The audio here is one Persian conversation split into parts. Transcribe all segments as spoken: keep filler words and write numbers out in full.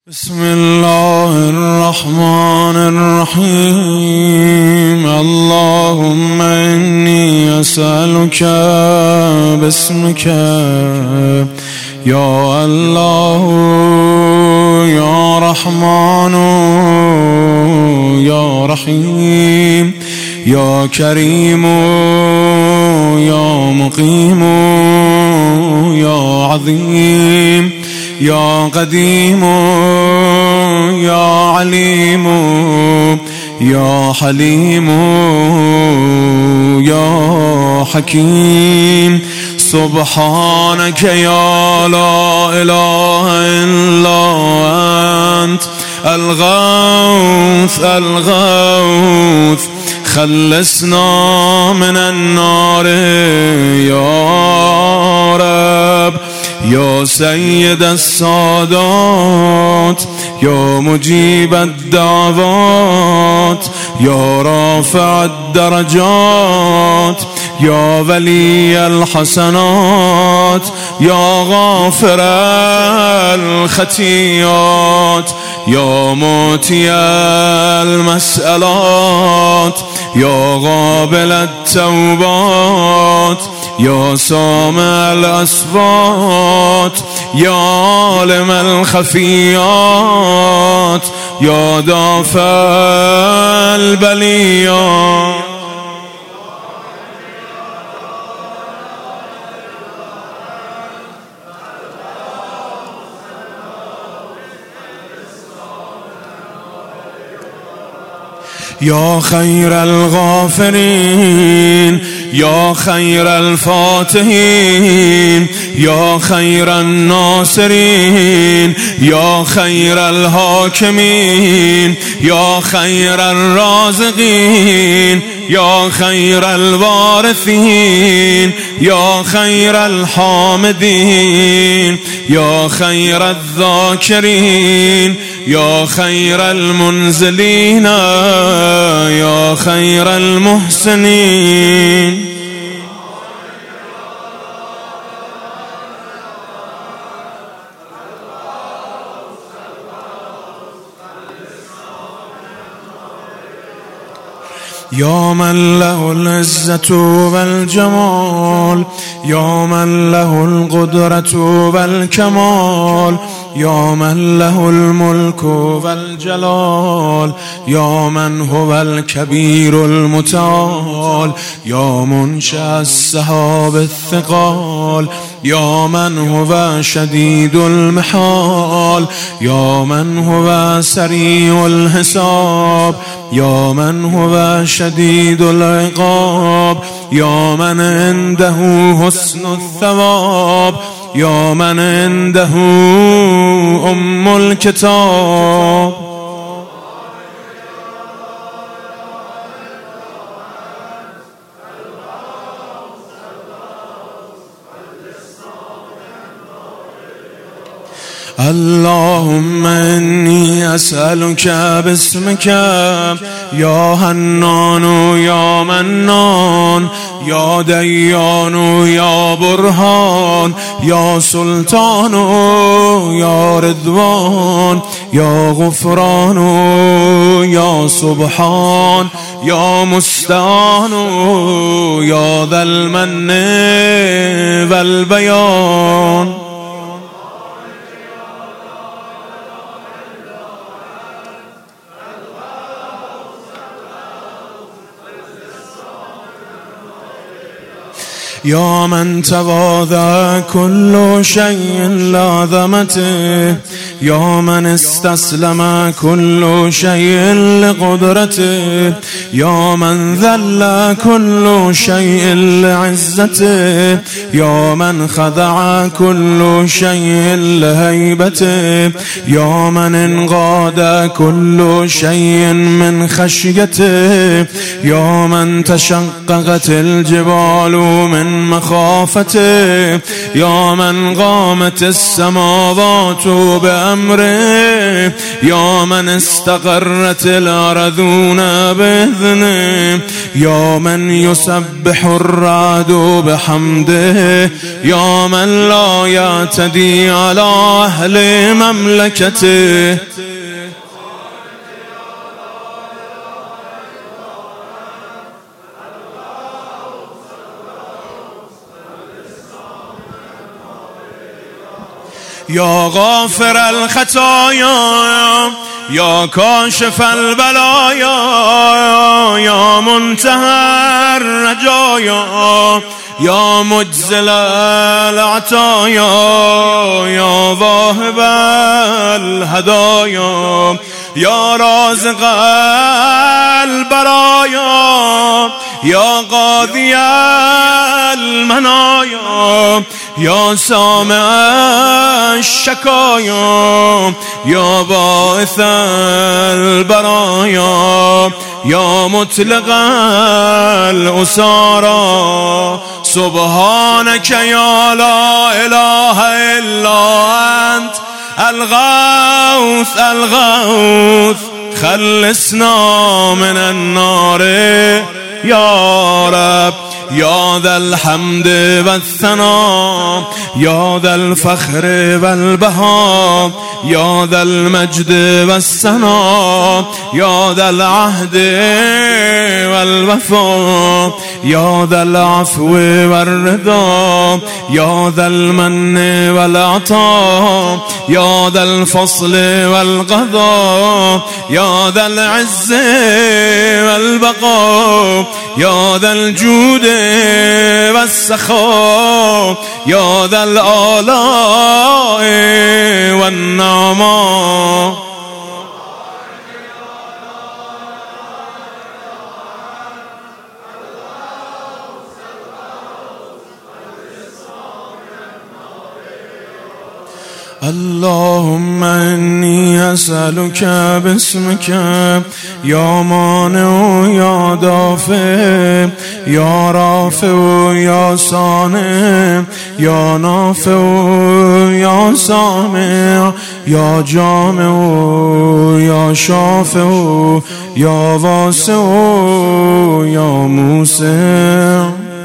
بسم الله الرحمن الرحيم. اللهم إني أسألك باسمك يا الله يا رحمن يا رحيم يا كريم يا مقيم يا عظيم يا قديم يا عليم يا حليم يا حكيم. سبحانك يا لا إله إلا أنت الغوث الغوث خلصنا من النار يا رب يا سيد السادات يا مجيب الدعوات يا رافع الدرجات يا ولي الحسنات يا غافر الخطيئات يا موتي المسألات يا قابل التوبات يا سامع الأصوات يا عالم الخفيات يا دافع البليات. يا خير الغافرين يا خير الفاتحين يا خير الناصرين يا خير الحاكمين يا خير الرازقين يا خير الوارثين يا خير الحامدين يا خير الذاكرين يا خير المنزلين يا خير المحسنين. يا من له العزة والجمال يا من له القدرة والكمال يا من له الملك والجلال يا من هو الكبير المتعال يا منشأ السحاب الثقال يا من هو شديد المحال يا من هو سريع الحساب يا من هو شديد العقاب يا من عنده حسن الثواب يا من عنده أم الكتاب. اللهم إني أسألك باسمك يا حنان يا منان يا ديان يا برهان يا سلطان يا رضوان يا غفران يا سبحان يا مستعان يا ذا المن والبيان. يا من تواضع كل شيء لعظمته يا من استسلم كل شيء لقدرته يا من ذل كل شيء لعزته يا من خضع كل شيء لهيبته يا من انقاد كل شيء من خشيته يا من تشققت الجبال من مخافته يا من قامت السماوات بأمره يا من استقرت الأرضون بإذنه يا من يسبح الرعد بحمده يا من لا يعتدي على أهل مملكته يا غافر الخطايا يا كاشف البلايا يا منتهى الرجايا يا مجزل العطايا يا واهب الهدايا يا رازق البرايا يا قاضي المنايا يا سامع الشكايا يا باعث البرايا يا مطلق الأسارى سبحانك يا لا إله إلا أنت الغوث الغوث خلصنا من النار يا رب يا ذا الحمد والثناء يا ذا الفخر والبهاء يا ذا المجد والثناء يا ذا العهد والوفاء يا ذا العفو والرضا يا ذا المن والعطاء يا ذا الفصل والقضاء يا ذا العز والبقاء يا ذا الجود والسخاء يا ذا الآلاء والنعماء اللهم إني أسألك باسمك يا مانع يا دافع يا رافع يا صانع يا نافع يا سامع يا جامع يا شافع يا واسع يا موسع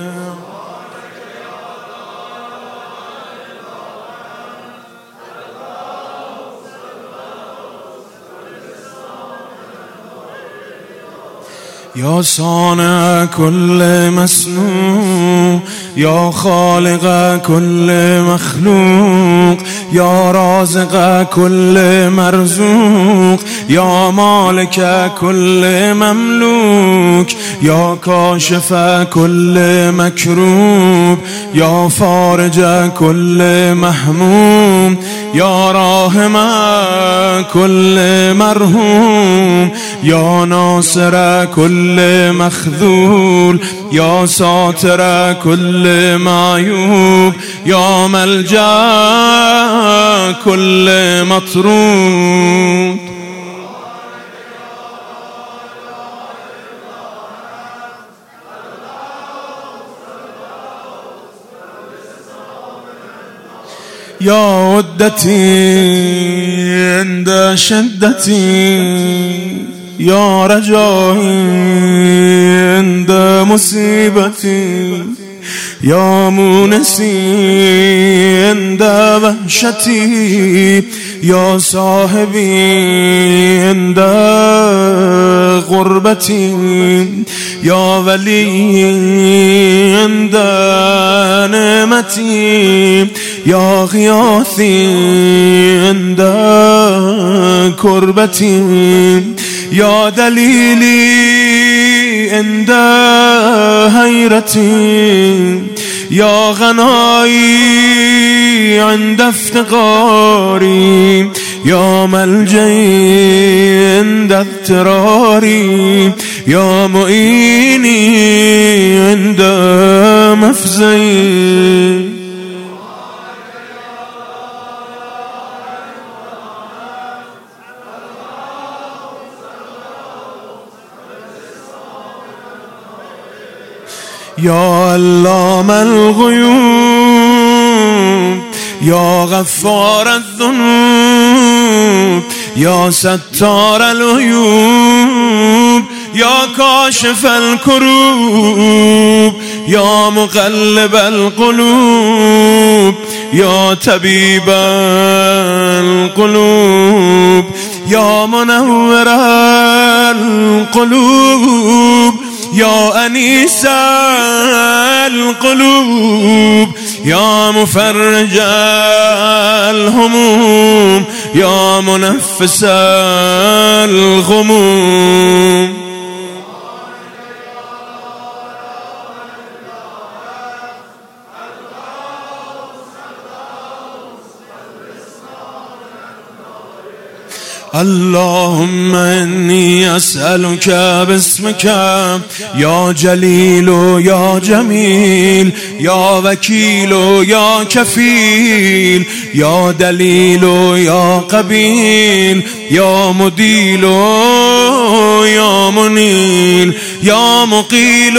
يا صانع كل مصنوع يا خالق كل مخلوق يا رازق كل مرزوق يا مالك كل مملوك يا كاشف كل مكروب يا فارج كل مهموم يا راحم كل مرحوم يا ناصر كل مخذول يا ساتر كل معيوب يا ملجأ كل مطرود يا عدتي عند شدتي يا رجائي عند مصيبتي يا مونسي عند وحشتي يا صاحبي عند غربتي يا ولي عند نعمتي يا غياثي عند كربتي يا دليلي عند حيرتي يا غنائي عند افتقاري يا ملجئي عند اضطراري يا معيني عند مفزعي يا علام الغيوب يا غفار الذنوب يا ستار العيوب يا كاشف الكروب يا مقلب القلوب يا طبيب القلوب يا منور القلوب يا أنيس القلوب يا مفرج الهموم يا منفس الغموم. اللهم إني أسألك باسمك يا جليل يا جميل يا وكيل يا كفيل يا دليل يا قبيل يا مديل يا منيل يا مقيل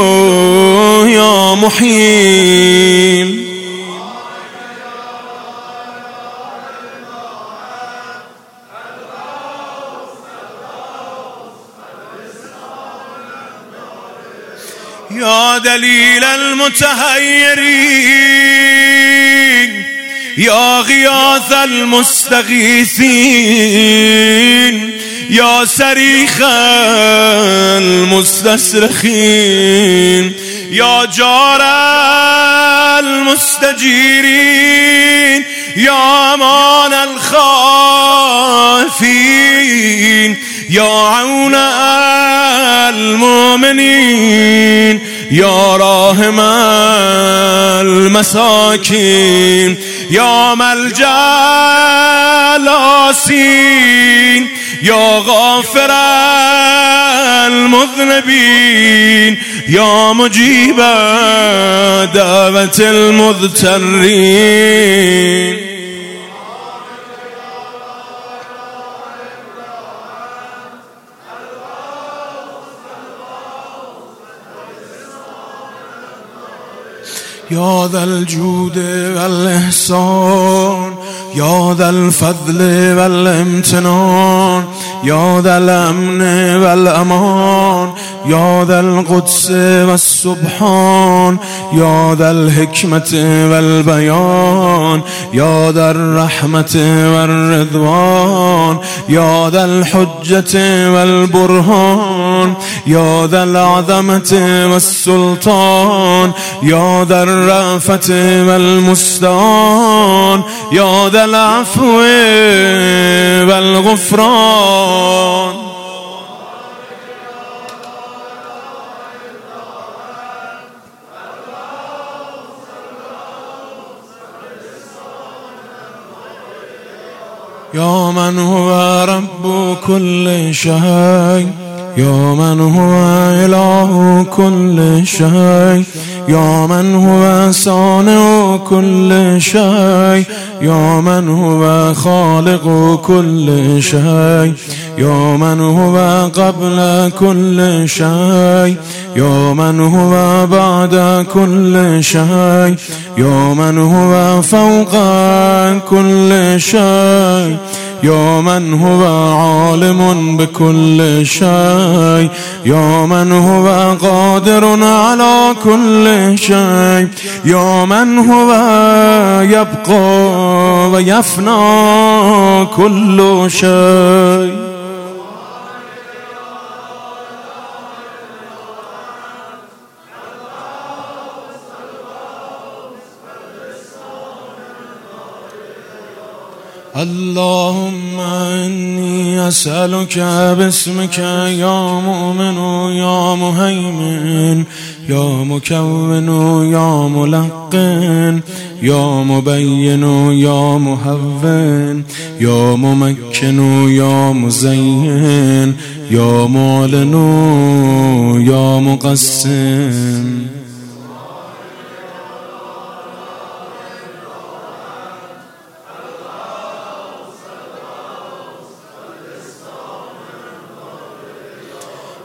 يا محيل. يا دليل المتحيرين يا غياث المستغيثين يا صريخ المستصرخين يا جار المستجيرين يا امان الخائفين يا عون المؤمنين يا راحم المساكين يا ملجأ الآسين يا غافر المذنبين يا مجيب دعوة المضطرين. يا ذا الجود والإحسان يا ذا الفضل والامتنان يا ذا الأمن والأمان يا ذا القدس والسبحان يا ذا الحكمة والبيان يا ذا الرحمة والرضوان يا ذا الحجة والبرهان يا ذا العظمة والسلطان يا ذا الرأفة والمستعان يا ذا العفو والغفران. يا من هو رب كل شيء يا من هو إله كل شيء يا من هو صانع كل شيء يا من هو خالق كل شيء يا من هو قبل كل شيء يا من هو بعد كل شيء يا من هو فوق كل شيء يا من هو عالم بكل شيء يا من هو قادر على كل شيء يا من هو يبقى ويفنى كل شيء. اللهم إني أسألك باسمك يا مؤمن يا مهيمن يا مكون يا ملقن يا مبين يا مهون يا ممكن يا مزين يا معلن يا مقسم.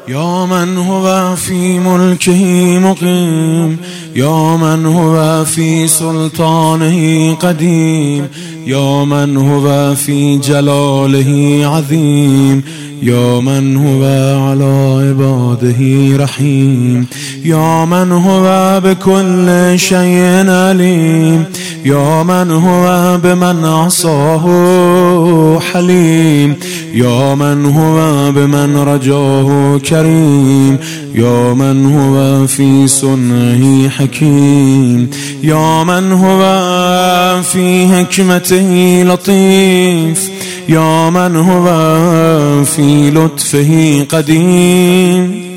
يا من هو في ملكه مقيم، يا من هو في سلطانه قديم، يا من هو في جلاله عظيم، يا من هو على عباده رحيم، يا من هو بكل شيء عليم، يا من هو بمن عصاه حليم، يا من هو بمن رجاه كريم، يا من هو في صنعه حكيم، يا من هو في حكمته لطيف، يا من هو في لطفه قديم.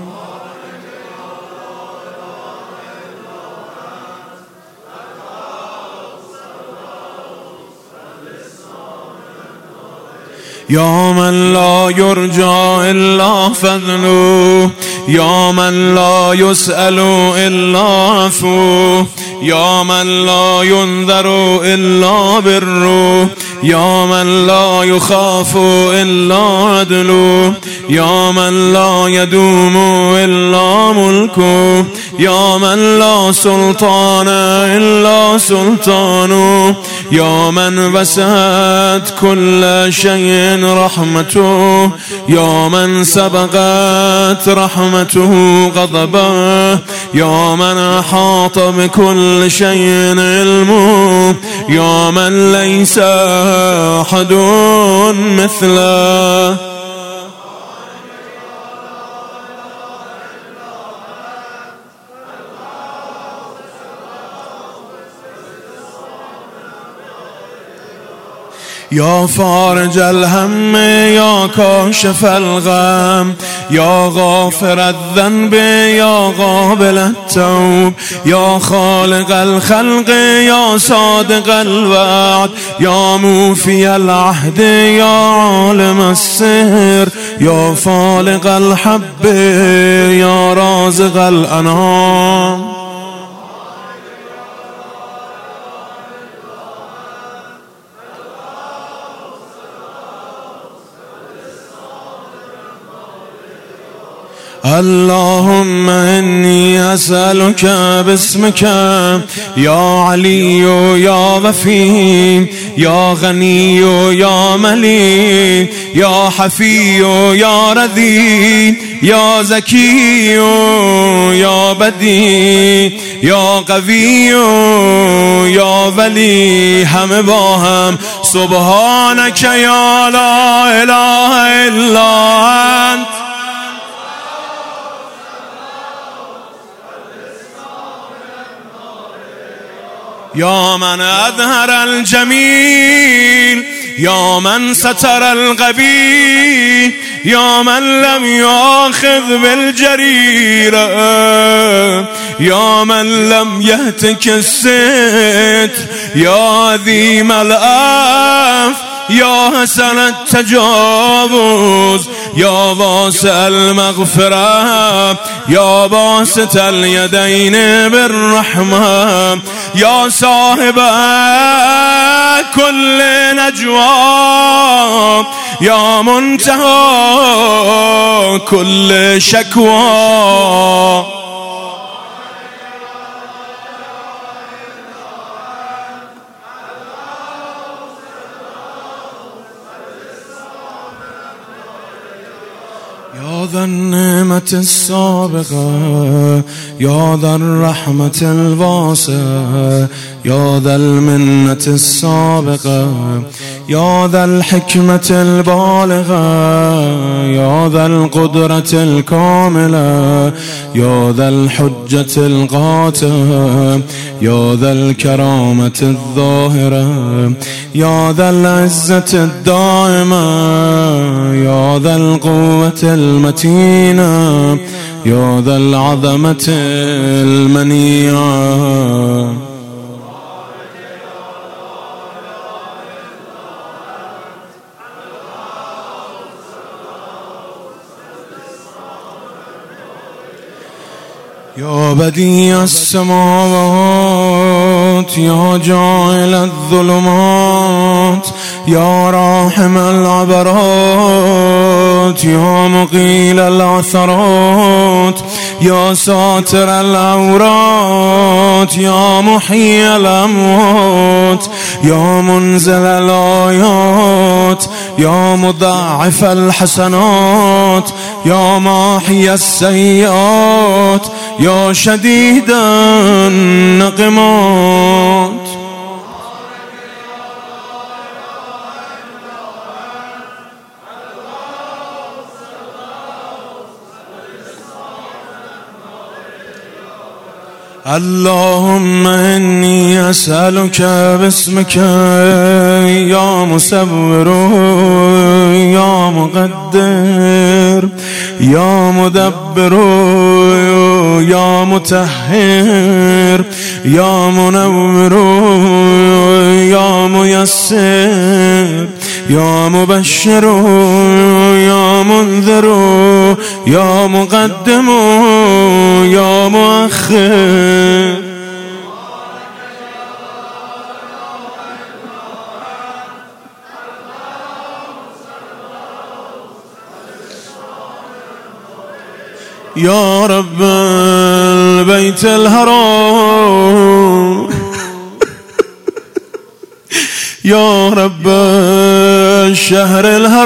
يا من لا يرجى إلا فضله، يا من لا يسأل إلا عفوه، يا من لا ينذر إلا بره، يا من لا يخاف إلا عدله، يا من لا يدوم إلا ملكه، يا من لا سلطان إلا سلطانه، يا من وسعت كل شيء رحمته، يا من سبقت رحمته غضبه، يا من أحاط بكل شيء علمه، يا من ليس أحد مثله. يا فارج الهم، يا كاشف الغم، يا غافر الذنب، يا قابل التوب، يا خالق الخلق، يا صادق الوعد، يا موفي العهد، يا عالم السر، يا فالق الحب، يا رازق الأنام. اللهم إني أسألك باسمك يا علي يا وفي يا غني يا مليك يا حفي يا رذي يا زكي يا بدی یا قوی یا ولی همه با هم سبحانك یا لا اله الا انت. يا من أظهر الجميل، يا من ستر القبيح، يا من لم يأخذ بالجريرة، يا من لم يهتك الستر، يا عظيم العفو، يا حسن التجاوز، يا واسع المغفرة، يا باسط اليدين بالرحمة، يا صاحب كل نجوى، يا منتهى كل شكوى. يا ذا النعمة السابقة، يا ذا الرحمة الواسعة، يا ذا المنة السابقة، يا ذا الحكمة البالغة، يا ذا القدرة الكاملة، يا ذا الحجة القاطعة، يا ذا الكرامة الظاهرة، يا ذا العزة الدائمة، يا ذا القوة المتينة، يا ذا العظمة المنيعة. يا بديع السماوات، يا جاعل الظلمات، يا راحم العبرات، العثرات يا مقيل العثرات يا ساتر العورات يا محيي الأموات يا منزل الآيات يا مضاعف الحسنات يا ماحي السيئات يا شديد النقمات. اللهم إني أسألك باسمك يا مصور يا مقدر يا مدبر يا مطهر يا منور يا ميسر يا مبشر يا منذر يا مقدم يا مؤخر. يا رب البيت الحرام يا رب الشهر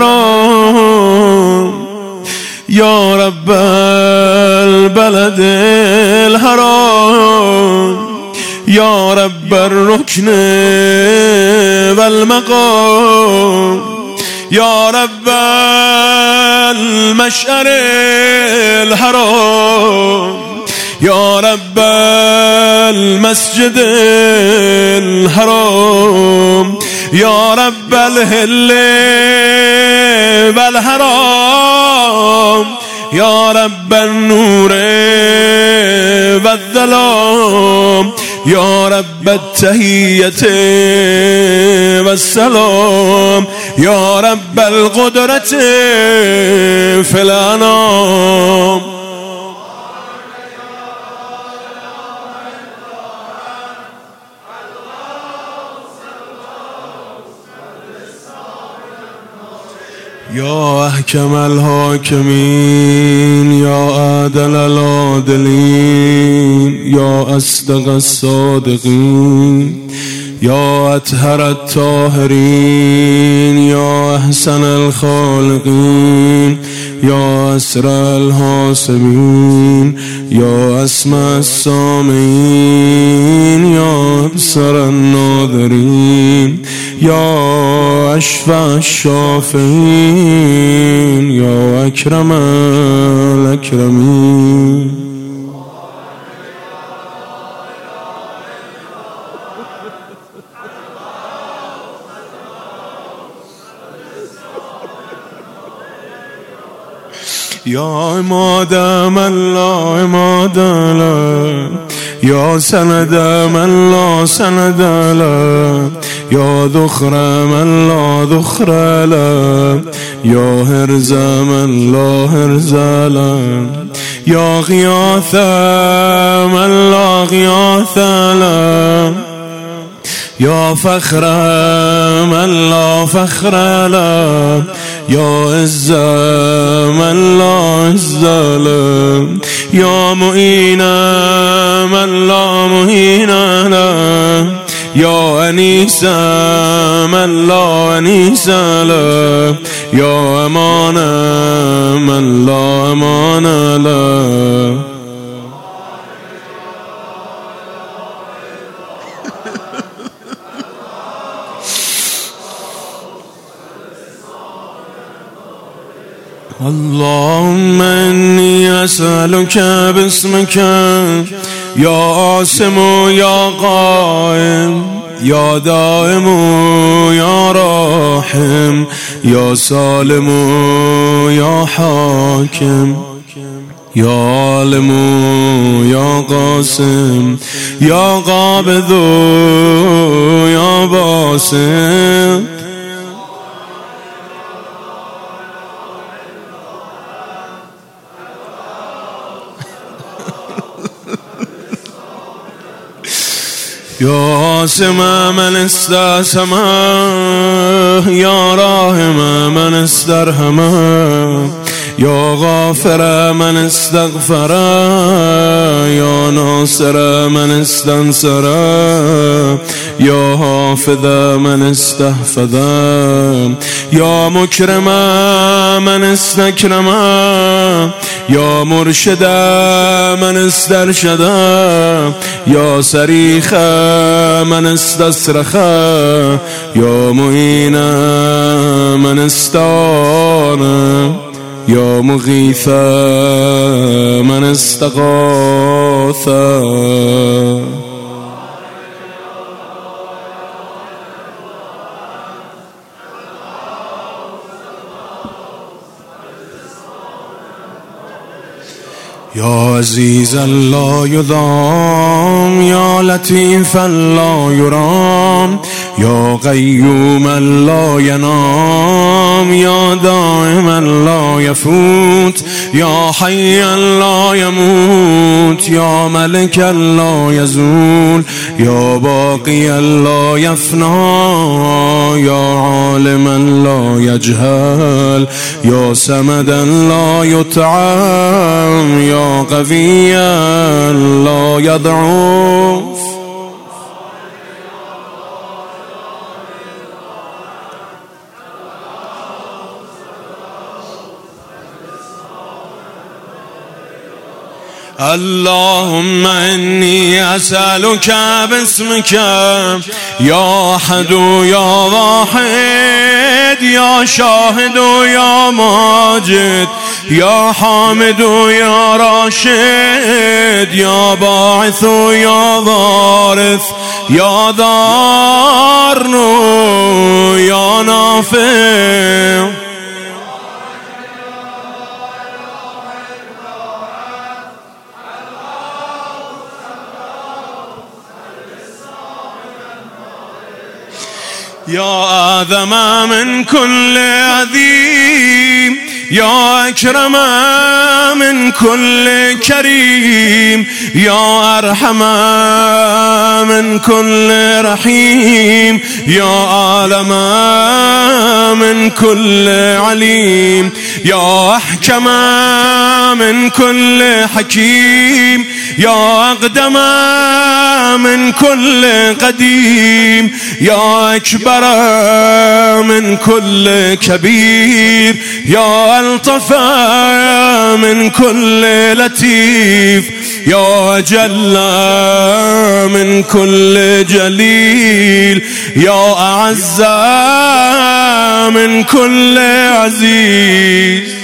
الحرام يا رب البلد الحرام يا رب الركن والمقام يا رب المشعر الحرام يا رب المسجد الحرام يا رب الهل والحرام يا رب النور والظلام يا رب التحية والسلام يا رب القدرة في الأنام. يا أحكم الحاكمين يا عادل العادلين يا أصدق الصادقين يا أطهر الطاهرين يا أحسن الخالقين يا أسرع الحاسبين يا أسمع السامعين يا أبصر الناظرين يا أشفع الشافعين يا أكرم الأكرمين. يا عماد من لا عماد له يا سند من لا سند له يا ذخر من لا ذخر له يا هرز من لا هرز له يا غياث من لا غياث له يا فخر من لا فخر له يا عز من لا عز له يا معين من لا معين له يا أنيس من لا أنيس له يا أمان من لا أمان له. اللهم إني أسألك باسمك يا عاصم يا قائم يا دائم يا راحم يا سالم يا حاكم يا عالم يا قاسم يا قابض يا باسط يا عاصم من استعصمه، يا راحم من استرحمه، يا غافر من استغفر، يا ناصر من استنصر، يا حافظ من استحفظ، يا مكرم من استكرم، يا مرشد من استرشد، يا صريخ من استصرخ، يا معين من استعان، يا مغيث من استغاث. يا عزيزا لا يضام، يا لطيفا لا يرام، يا قيوما لا ينام، يا دائما لا يفوت، يا حيا لا يموت، يا ملكا لا يزول، يا باقيا لا يفنى، يا عالما لا يجهل، يا سمدا لا يطعم، يا قويا لا يضعف. اللهم إني أسألك باسمك يا أحد يا واحد، يا شاهد يا ماجد، يا حامد يا راشد، يا باعث يا وارث، يا دار يا نافع. يا آدم من كل عظيم، يا أكرم من كل كريم، يا أرحم من كل رحيم، يا عالم من كل عليم، يا أحكم من كل حكيم، يا أقدم من كل قديم، يا أكبر من كل كبير، يا ألطف من كل لطيف، يا أجل من كل جليل، يا أعز من كل عزيز.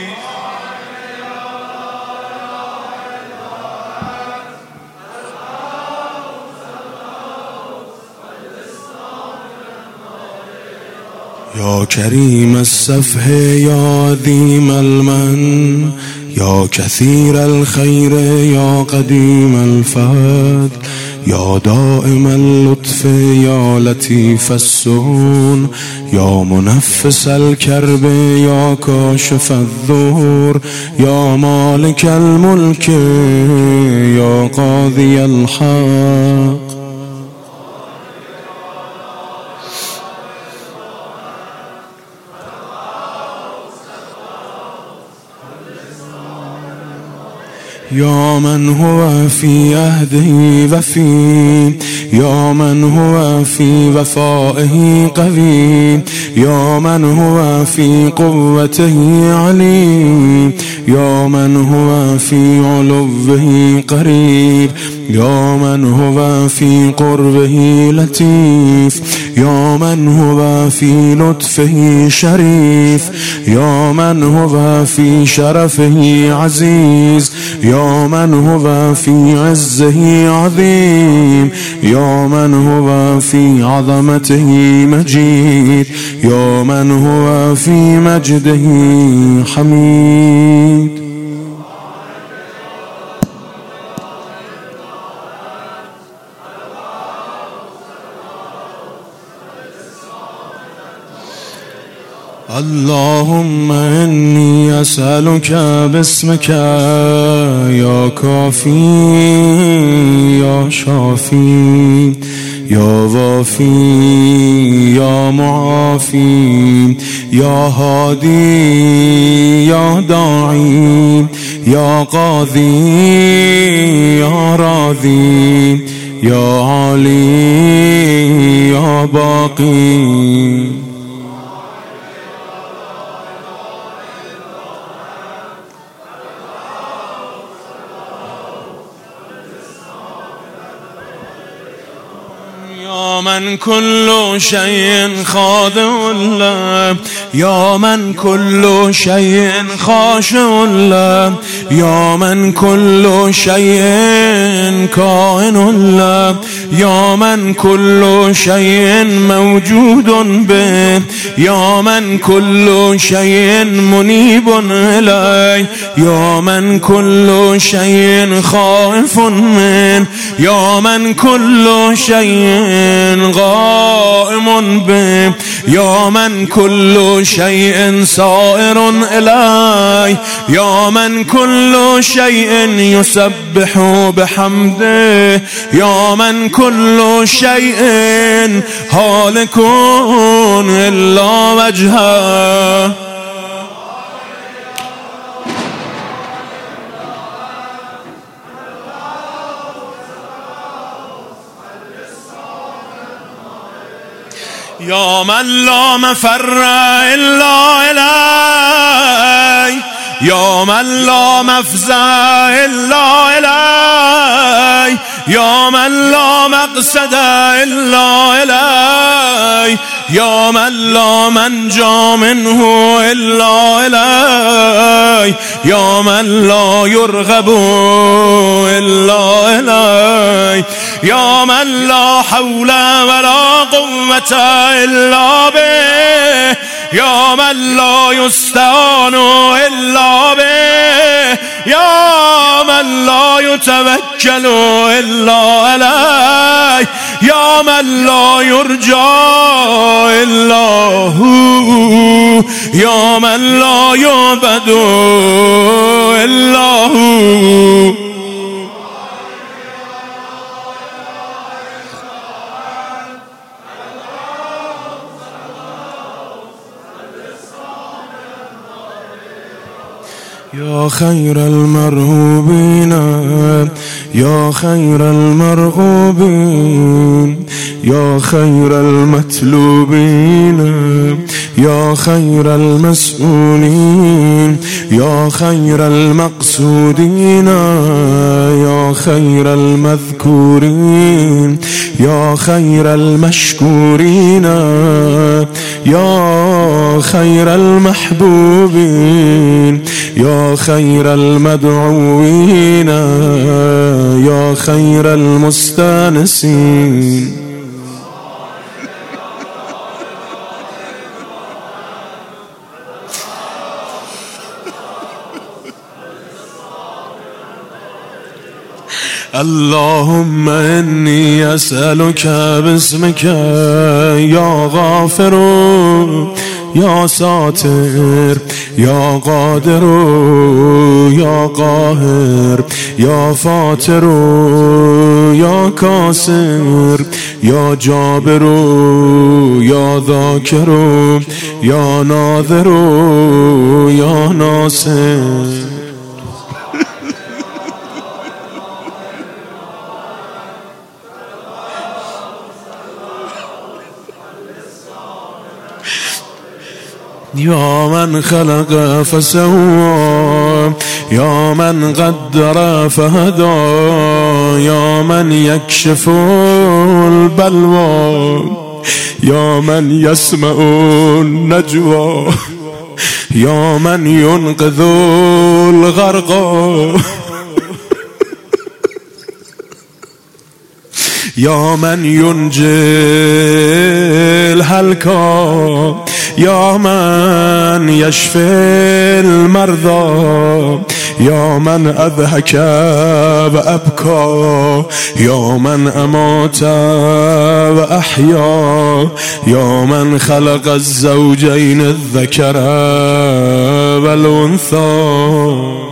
يا كريم السفه يا عظيم المن، يا كثير الخير يا قديم الفضل، يا دائم اللطف يا لطيف السون، يا منفس الكرب يا كاشف الذور، يا مالك الملك يا قاضي الحق. يا من هو في عهده وفي، يا من هو في وفائه قوي، يا من هو في قوته عليم، يا من هو في علوه قريب، يا من هو في قربه لطيف، يا من هو في لطفه شريف، يا من هو في شرفه عزيز، يا من هو في عزه عظيم، يا من هو في عظمته مجيد، يا من هو في مجده حميد. اللهم إني أسألك باسمك يا كافي يا شافي يا وافي يا معافي يا هادي يا داعي يا قاضي يا راضي يا عالي يا باقي يا من كل شيء خاضع له يا من كل شيء خاشع له يا من كل شيء كائن له يا من كل شيء موجود به يا من كل شيء منيب إليه يا من كل شيء خائف منه يا من كل شيء غائم به يا من كل شيء سائر إليه يا من كل شيء يسبح بحمده يا من كل شيء هالك إلا وجهه يا من لا مفر إلا إليه يا من لا مفزع إلا إليه يا من لا مقصد إلا إليه يا من لا منجى منه إلا إليه يا من لا يرغب إلا إليه يا من لا حول ولا قوة إلا به يا من لا يستعان إلا به يا من لا يتوكل إلا عليه يا من لا يرجى إلا هو يا من لا يعبد إلا هو يا خير المرهوبين يا خير المرغوبين يا خير المطلوبين يا خير المسؤولين يا خير المقصودين يا خير المذكورين يا خير المشكورين يا خير المحبوبين يا خير المدعوين يا خير المستانسين اللهم إني أسألك باسمك يا غافر يا ساتر يا قادر يا قاهر يا فاتر يا كاسر يا جابر يا ذاكر يا ناظر يا ناصر يا من خلق فسوى يا من قدر فهدى يا من يكشف البلوى يا من يسمع النجوى يا من ينقذ الغرقى يا من ينجي الهلكى يا من يشفي المرضى يا من أضحك وأبكى يا من أمات وأحيا يا من خلق الزوجين الذكر والأنثى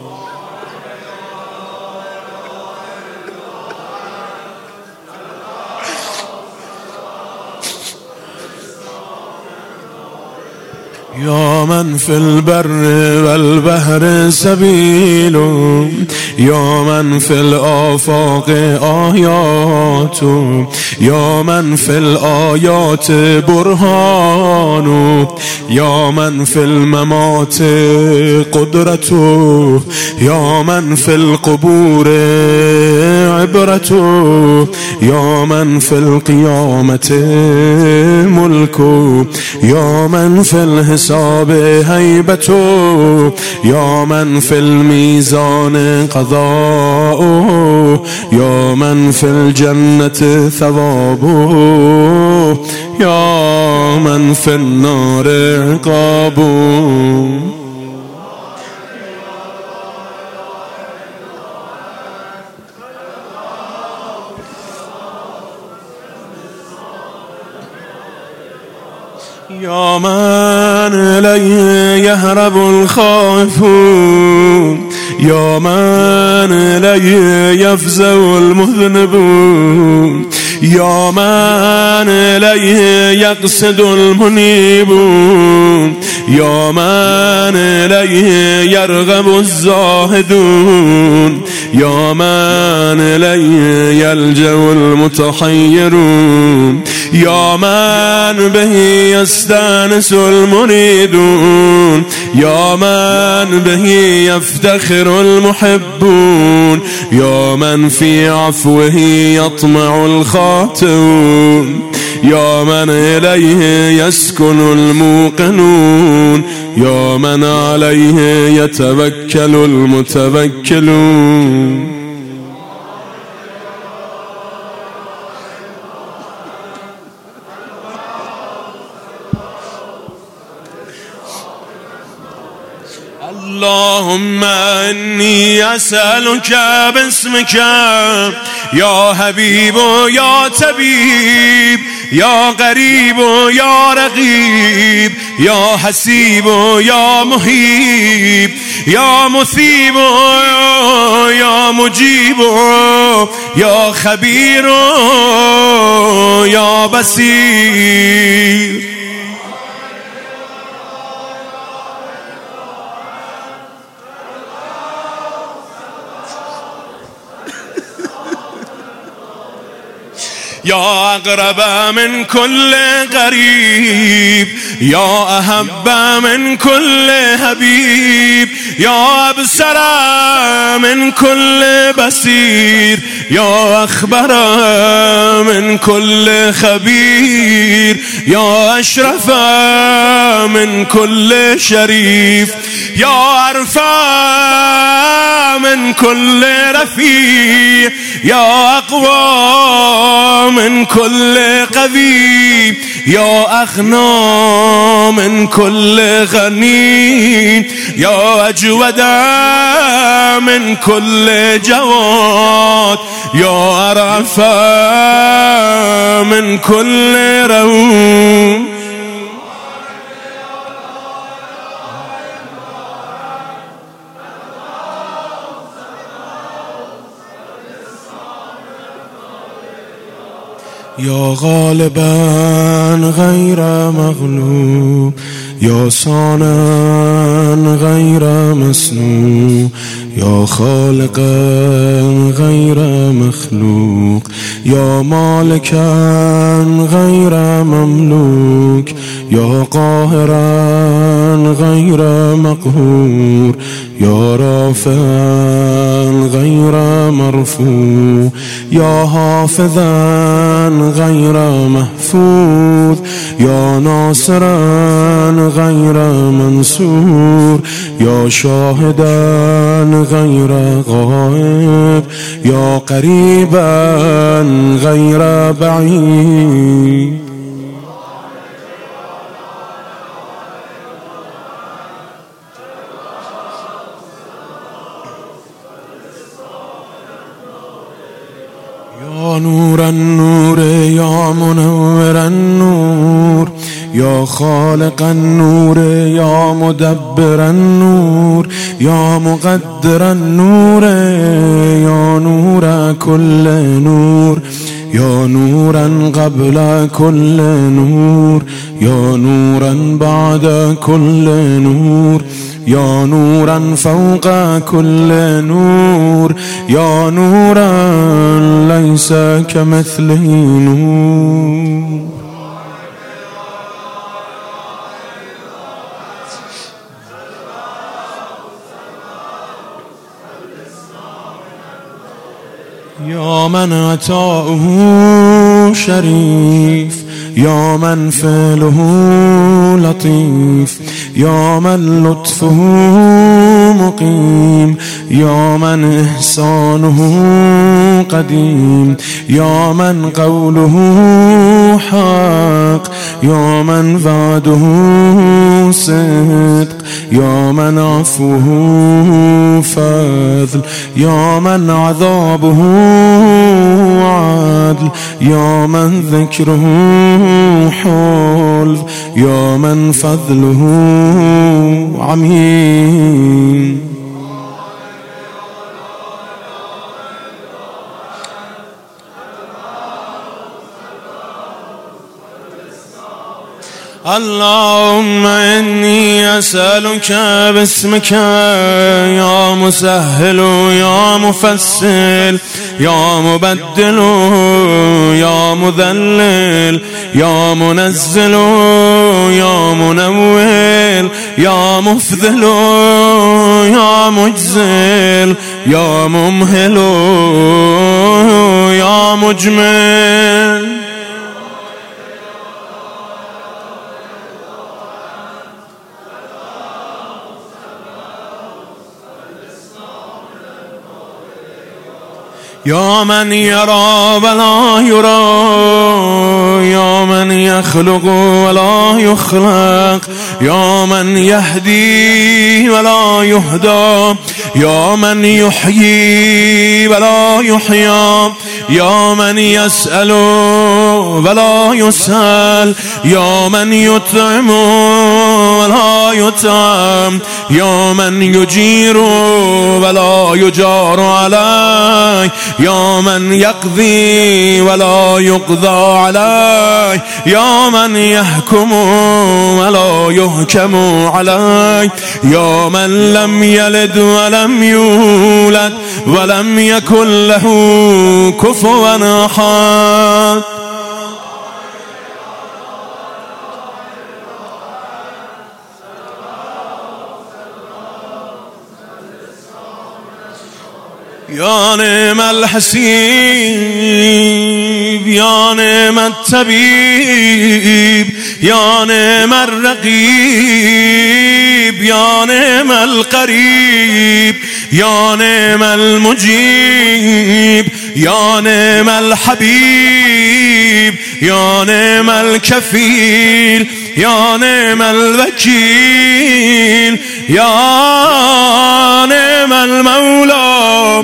يا من في البر والبحر سبيل يا من في الآفاق آيات يا من في الآيات برهان يا من في الممات قدرة يا من في القبور عبرة يا من في القيامة ملك يا من في الحساب هيبة يا من في الميزان قضاء يا من في الجنة ثواب يا من في النار عقاب يا من إليه يهرب الخائفون يا من إليه يفزع المذنبون يا من إليه يقصد المنيبون يا من إليه يرغب الزاهدون يا من إليه يلجأ المتحيرون يا من به يستانس المريدون يا من به يفتخر المحبون يا من في عفوه يطمع الخاطئون يا من إليه يسكن الموقنون يا من عليه يتوكل المتوكلون اللهم إني أسألك باسمك يا حبيب يا طبيب يا قريب يا رقيب يا حسيب يا مهيب يا مثيب يا مجيب يا خبير يا بصير يا أقرب من كل قريب يا أحب من كل حبيب يا أبصر من كل بصير يا أخبر من كل خبير يا أشرف من كل شريف يا أرفع من كل رفيع يا أقوى من كل قوي يا أغنى من كل غني يا أجود من كل جواد يا أرفع من كل روم يا غالبا غير مغلوب يا صانعا غير مسنون يا خالقا غير مخلوق يا مالكا غير مملوك يا قاهرا غير مقهور يا رافعا غير مرفوع يا حافظا غير محفوظ يا ناصرا غير منصور يا شاهدا غير غائب يا قريبا غير بعيد يا نور النور يا منور النور يا خالق النور يا مدبر النور يا مقدر النور يا نور كل نور يا نورا قبل كل نور يا نورا بعد كل نور يا نورا فوق كل نور يا نورا ليس كمثله نور. يا من عطاؤه شريف يا من فعله لطيف يا من لطفه مقيم يا من إحسانه قديم يا من قوله حق يا من وعده صدق يا من عفوه فضل يا من عذابه عدل يا من ذكره حلو يا من فضله عميم. اللهم إني أسألك باسمك يا مسهل يا مفصل يا مبدل يا مذلل يا منزل يا منول يا مفضل يا مجزل يا ممهل يا مجمل. يا من يرى ولا يرى يا من يخلق ولا يخلق يا من يهدي ولا يهدى يا من يحيي ولا يحيى يا من يسأل ولا يسأل يا من يطعم ولا يطعم يا من يجير ولا يجار عليه يا من يقضي ولا يقضى عليه يا من يحكم ولا يحكم عليه يا من لم يلد ولم يولد ولم يكن له كفوا أحد. يا نعم الحسيب يا نعم الطبيب يا نعم الرقيب يا نعم القريب يا نعم المجيب يا نعم الحبيب يا نعم الكفيل يا نعم الوكيل يا نعم المولى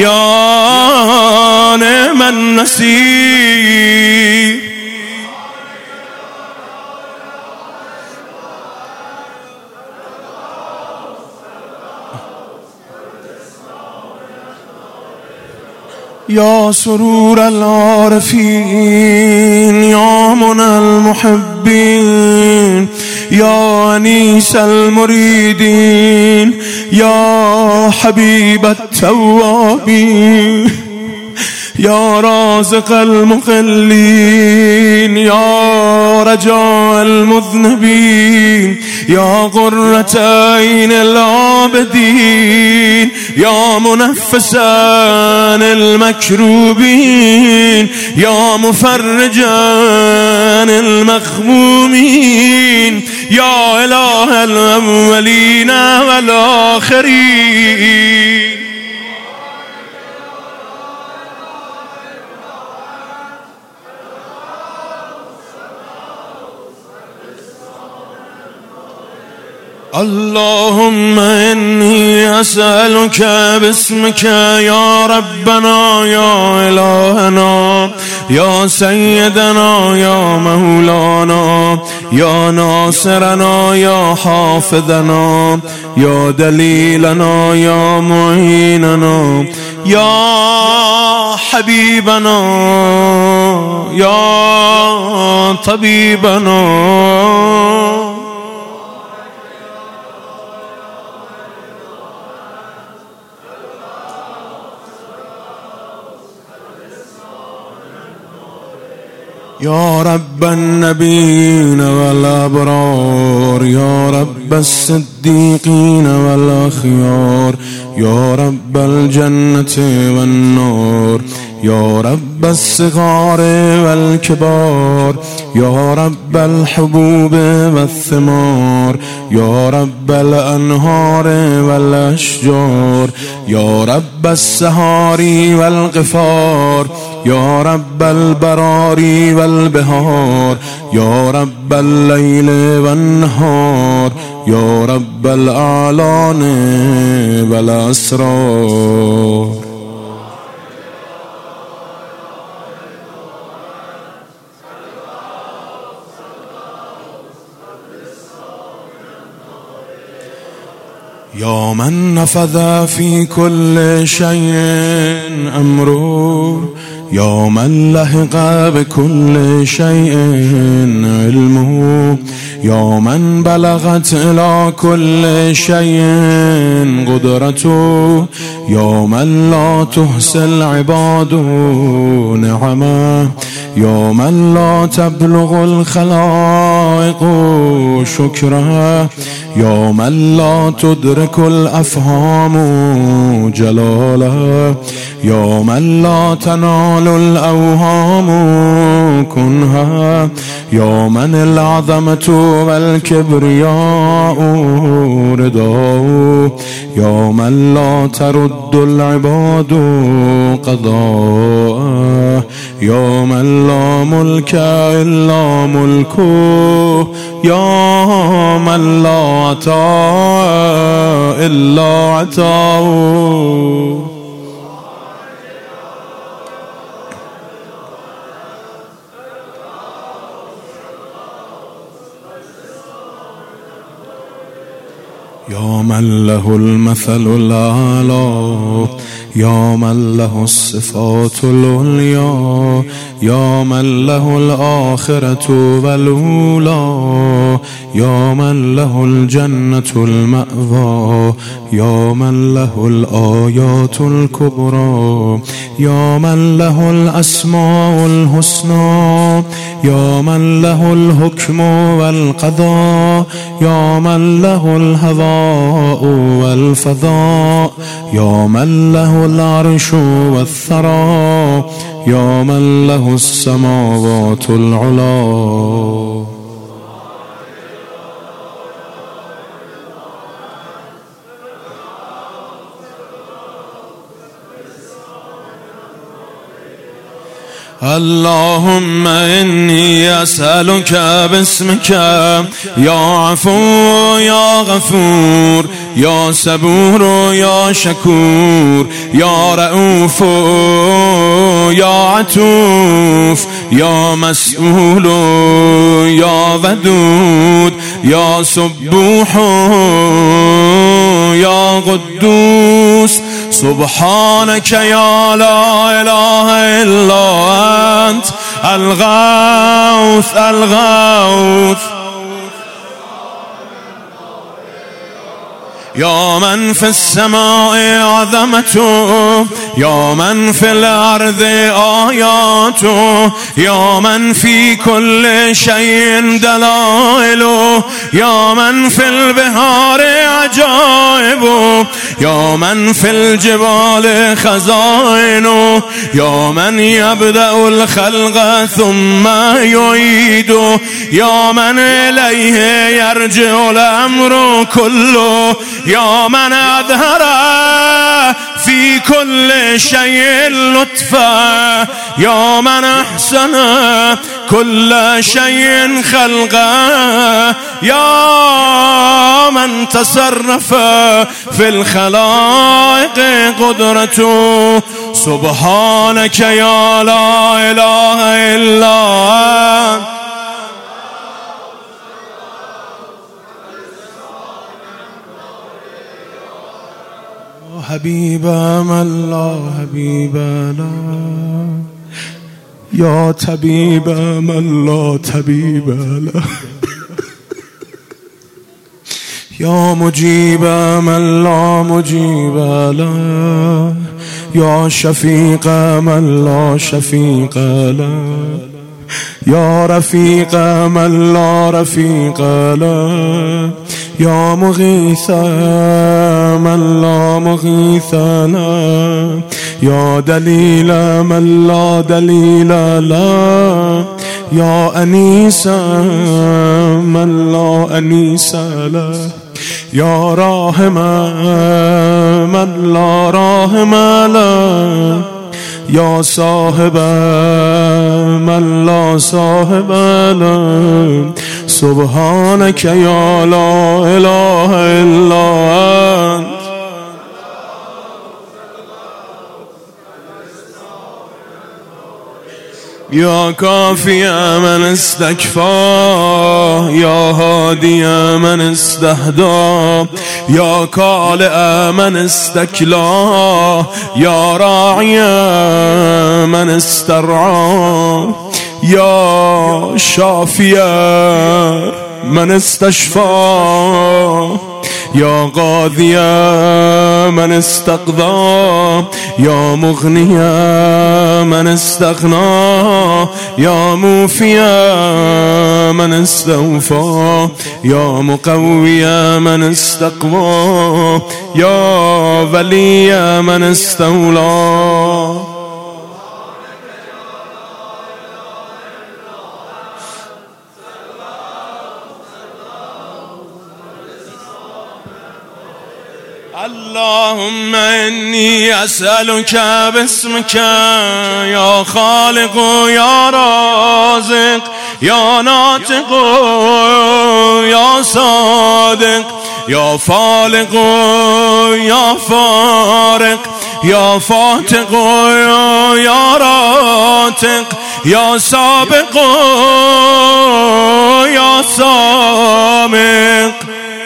يا نعم النصير. يا سرور العارفين يا منى المحبين يا أنيس المريدين يا حبيب التوابين يا رازق المقلين يا رجاء المذنبين يا قرة عين العابدين يا منفسان المكروبين يا مفرجان المخمومين يا إله الأولين والآخرين. اللهم إني أسألك باسمك يا ربنا يا إلهنا يا سيدنا يا مولانا يا ناصرنا يا حافظنا يا دليلنا يا معيننا يا حبيبنا يا طبيبنا يا رب النبيين والأبرار يا رب الصديقين والأخيار يا رب الجنة والنار يا رب الصغار والكبار يا رب الحبوب والثمار يا رب الأنهار والأشجار يا رب السهار والغفار يا رب البراري والبهار يا رب الليل والنهار يا رب الأعلان والأسرار يا من نفذ في كل شيء أمره يا من لحق بكل شيء علمه يا من بلغت إلى كل شيء قدرته يا من لا تحصي العباد نعمه يا من لا تبلغ الخلائق شكرها يا من لا تدرك الأفهام جلاله يا من لا تنال الأوهام كنها يا من العظمة والكبرياء رداء يا من لا ترد العباد قضاء يا من لا ملك إلا ملكه يا من لا عطاء إلا عطاؤه يا من له المثل الأعلى يا من له الصفات العليا يا من له الآخرة والأولى يا من له الجنة المأوى يا من له الآيات الكبرى يا من له الأسماء الحسنى يا من له الحكم والقضاء يا من له الهواء والفضاء يا من له العرش والثرى يا من له السماوات العلى اللهم إني أسألك باسمك يا عفو يا غفور يا صبور يا شكور يا رؤوف يا عطوف يا مسؤول يا ودود يا سبوح يا قدوس سبحانك يا لا إله إلا أنت الغوث الغوث يا من في السماء عظمته يا من في الأرض آياته يا من في كل شيء دلائله يا من في البحار عجائبه يا من في الجبال خزائنه يا من يبدأ الخلق ثم يعيده يا من إليه يرجع الأمر كله يا من أظهر في كل شيء لطفا يا من أحسن كل شيء خلقه، يا من تصرف في الخلائق قدرته. سبحانك يا لا إله إلا أنت. حبيب من لا حبيب له، يا طبيب من لا طبيب له، يا مجيب من لا مجيب له، يا شفيق من لا شفيق له، يا رفيق من لا رفيق له، يا مغيث من لا مغيث له، يا دليل من لا دليل له، يا أنيس من لا أنيس له، يا راحم من لا راحم له، يا صاحب من لا صاحب له. سبحانك يا لا إله إلا أنت. يا كافي من استكفى، يا هادي من استهدى، يا كالئ من استكلى، يا راعي من استرعى، يا شافي من استشفى، يا غاذي من استقضى، يا مغني من استغنى، يا موفي من استوفى، يا مقوي من استقوى، يا ولي من استولى. اللهم إني أسألك باسمك يا خالق يا رازق يا ناطق يا صادق يا فالق يا فارق يا فاتق يا راتق يا سابق يا سامق.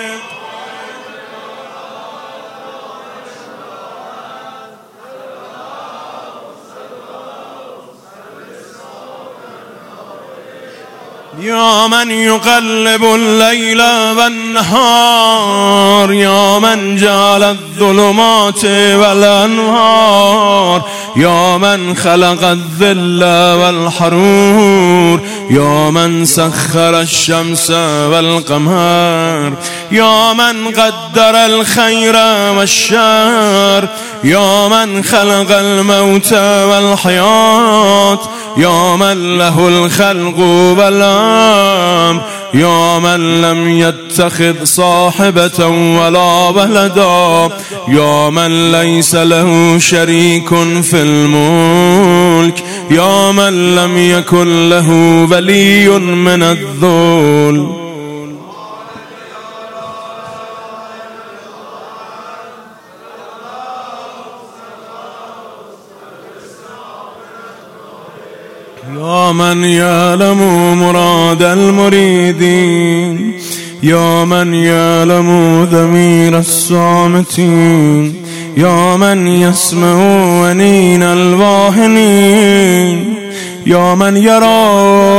يا من يقلب الليل والنهار، يا من جعل الظلمات والأنهار، يا من خلق الذل والحرور، يا من سخر الشمس والقمر، يا من قدر الخير والشر، يا من خلق الموت والحياة، يا من له الخلق والأمر، يا من لم يتخذ صاحبة ولا ولدا، يا من ليس له شريك في الملك، يا من لم يكن له ولي من الذل. يا من يعلم مراد المريدين، يا من يعلم ضمير الصامتين، يا من يسمع ونين الواهنين، يا من يرى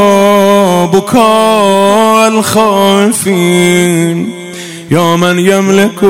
بكاء الخائفين، يا من يملك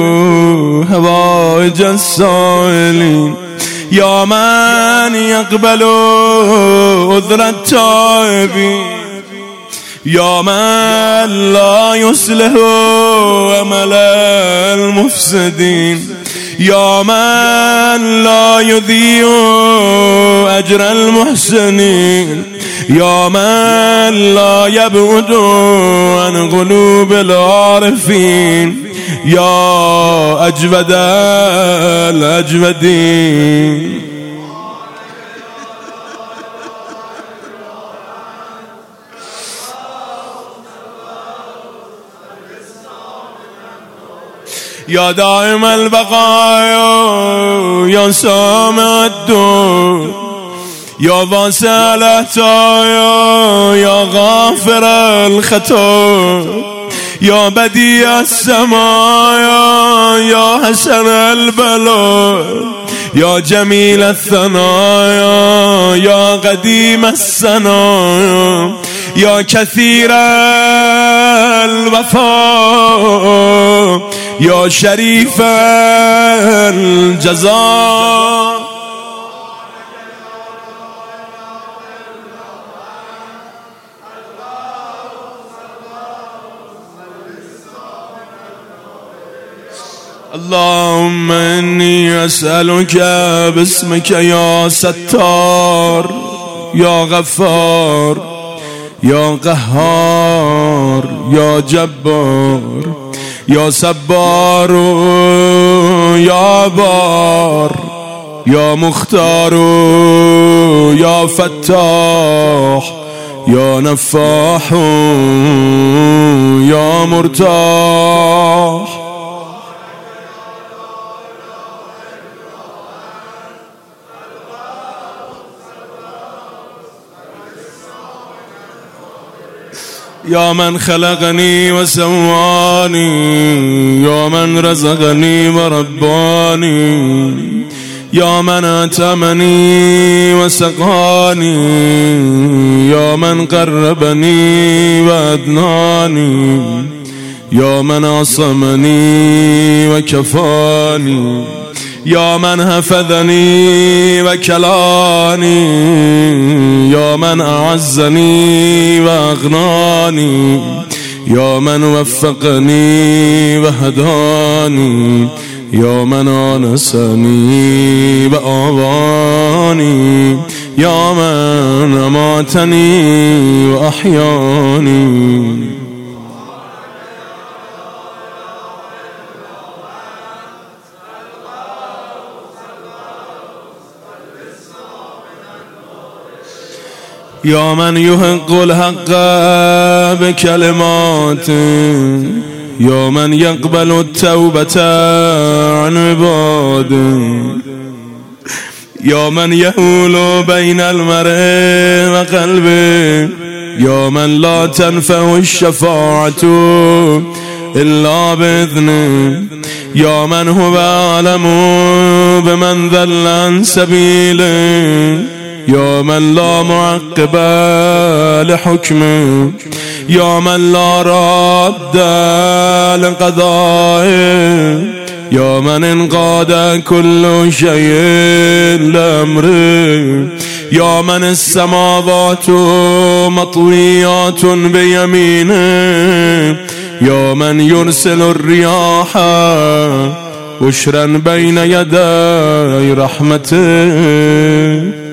هوائج السائلين، يا من يقبل عذر التائبين، يا من لا يصلح عمل المفسدين، يا من لا يضيع أجر المحسنين، يا من لا يبعد عن قلوب العارفين، يا أجود الأجودين. يا دائم البقاء يا سامع الدور يا واسع العطايا يا غافر الخطا يا بديع السمايا يا حسن البلاء يا جميل الثنايا يا قديم الثنايا يا كثير الوفاء يا شريف الجزاء. اللهم إني أسألك باسمك يا ستار يا غفار يا قهار يا جبار يا صبار يا بار يا مختار يا فتاح يا نفاح يا مرتاح. يا من خلقني وسواني يا من رزقني ورباني يا من أتمني وسقاني يا من قربني وأدناني يا من عصمني وكفاني يا من حفظني وكلاني يا من أعزني وأغناني يا من وفقني وهداني يا من آنسني وآواني يا من أماتني وأحياني. يا من يحق الحق بكلماته يا من يقبل التوبة عن عباده يا من يحول بين المرء وقلبه يا من لا تنفع الشفاعة إلا بإذنه يا من هو أعلم بمن ضل عن سبيله يا من لا معقب لحكمه يا من لا راد لقضائه يا من انقاد كل شيء لأمره يا من السماوات مطويات بيمينه يا من يرسل الرياح بشرا بين يدي رحمته.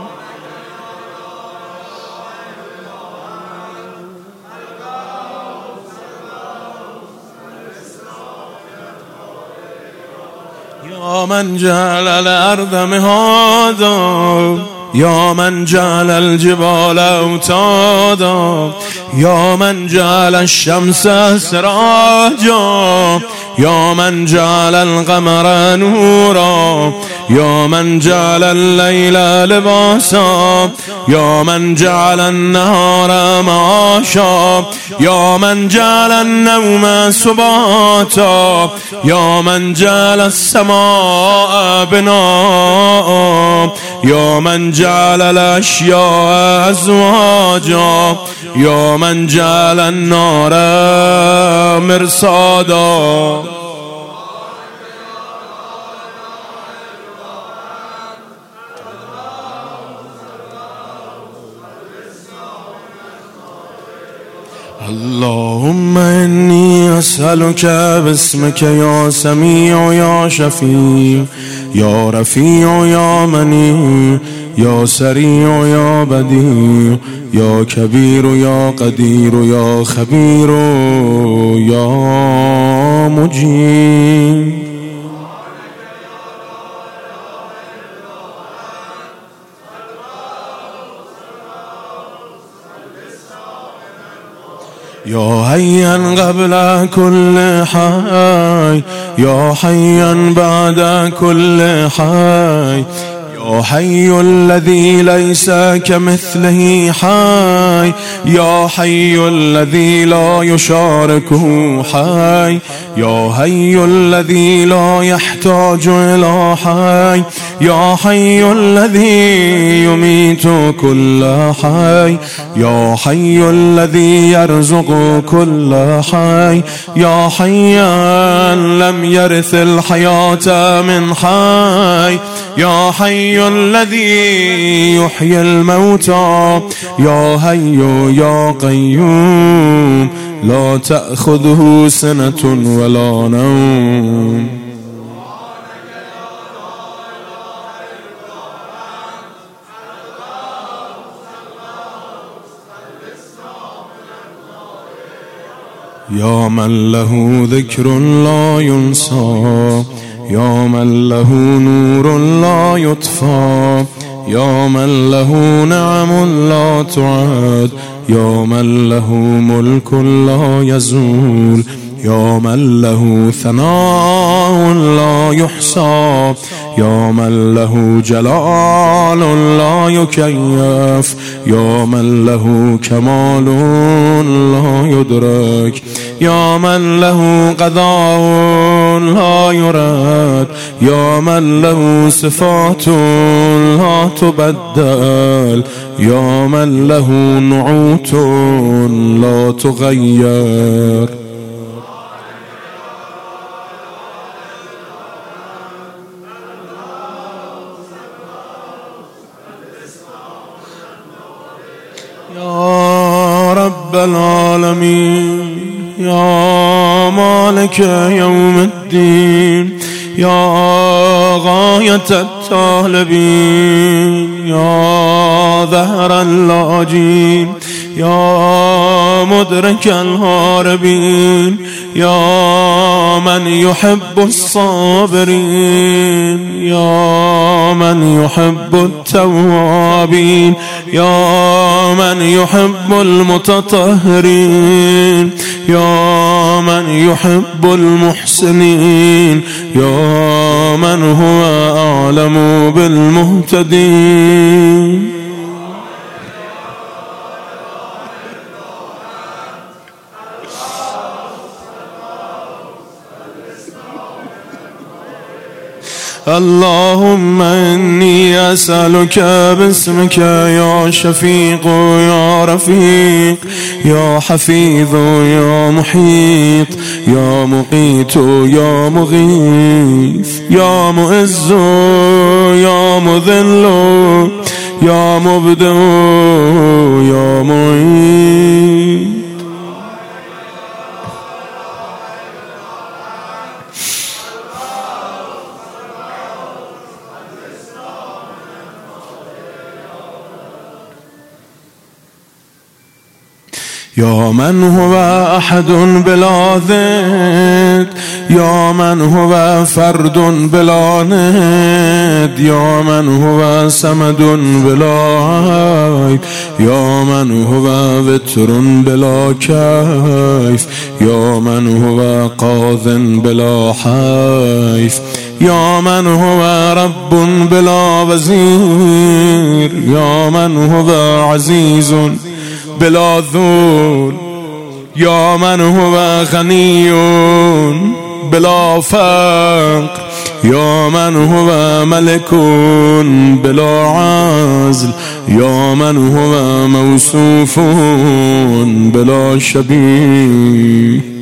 يا من جعل الأرض مهادا يا من جعل الجبال أوتادا يا من جعل الشمس سراجا يا من جعل القمر نورا يا من جعل الليل لباسا يا من جعل النهار معاشا يا من جعل النوم سباتا يا من جعل السماء بناء يا من جعل الأشياء أزواجا يا من جعل النار مرصادا. اللهم إني أسألك باسمك يا سميع يا شفيع يا رفيع يا منيع يا سريع يا بديع يا كبير يا قدير يا خبير يا مجيب. يا حيا قبل كل حي، يا حيا بعد كل حي، يا حي الذي ليس كمثله حي، يا حي الذي لا يشاركه حي، يا حي الذي لا يحتاج إلى حي، يا حي الذي يميت كل حي، يا حي الذي يرزق كل حي، يا حيا لم يرث الحياة من حي، يا حي الذي يحيي الموتى، يا حي يا قيوم لا تأخذه سنة ولا نوم. يا من له ذكر لا ينسى، يا من له نور لا يطفى، يا من له نعم لا تعد، يا من له ملك لا يزول، يا من له ثناء لا يحصى، يا من له جلال لا يكيف، يا من له كمال لا يدرك، يا من له قضاء لا يراد، يا من له صفات لا تبدل، يا من له نعوت لا تغير. يا رب العالمين، يا مالك يوم الدين، يا غاية الطالبين، يا ظهر اللاجين، يا مدرك الهاربين، يا من يحب الصابرين، يا من يحب التوابين، يا من يحب المتطهرين، يا من يحب المحسنين، يا من هو أعلم بالمهتدين. اللهم إني أسألك باسمك يا شفيق يا رفيق يا حفيظ يا محيط يا مقيت يا مغيث يا مؤز يا مذل يا مبدئ يا معيد. يا من هو أحد بلا ضد، يا من هو فرد بلا ند، يا من هو صمد بلا عيب، يا من هو وتر بلا كيف، يا من هو قاض بلا حيف، يا من هو رب بلا وزير، يا من هو عزيز بلا ذل، يا من هو غني بلا فقر، يا من هو ملك بلا عزل، يا من هو موصوف بلا شبيه.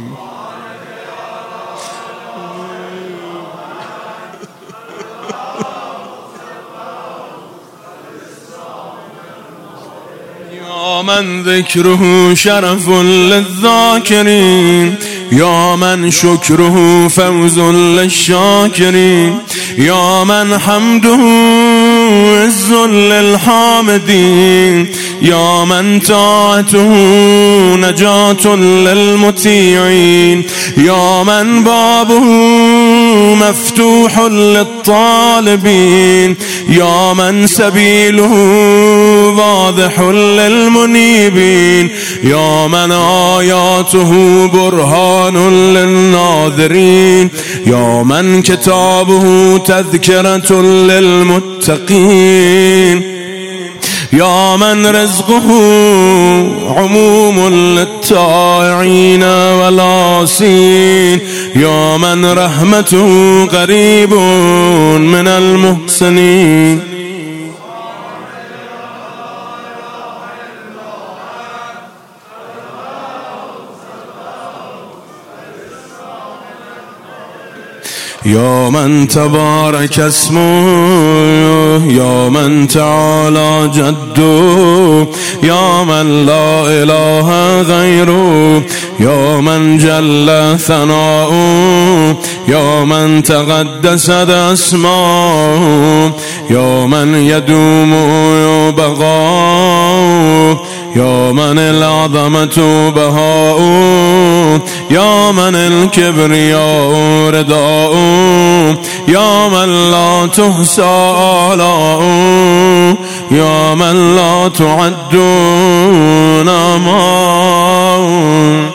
يا من ذكره شرف للذاكرين، يا من شكره فوز للشاكرين، يا من حمده عز للحامدين، يا من طاعته نجاة للمطيعين، يا من بابه مفتوح للطالبين، يا من سبيله واضح للمنيبين، يا من آياته برهان للناظرين، يا من كتابه تذكرة للمتقين، يا من رزقه عموم للطائعين والعاصين، يا من رحمته قريب من المحسنين. يا من تبارك اسمه، يا من تعالى جده، يا من لا إله غيره، يا من جل ثناؤه، يا من تقدست اسماؤه، يا من يدوم بقاؤه، يا من العظمة بهاؤه، يا من الكبرياء رداؤه، يا من لا تحصى آلاؤه، يا من لا تعد نعماؤه.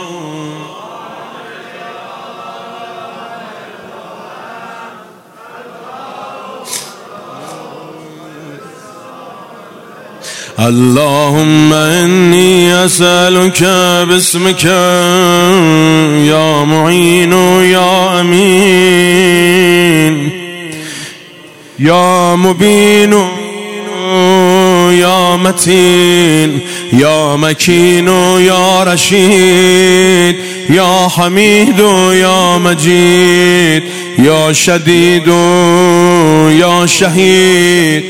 اللهم إني أسألك باسمك يا معين يا أمين يا مبين يا متين يا مكين يا رشيد يا حميد يا مجيد يا شديد يا شهيد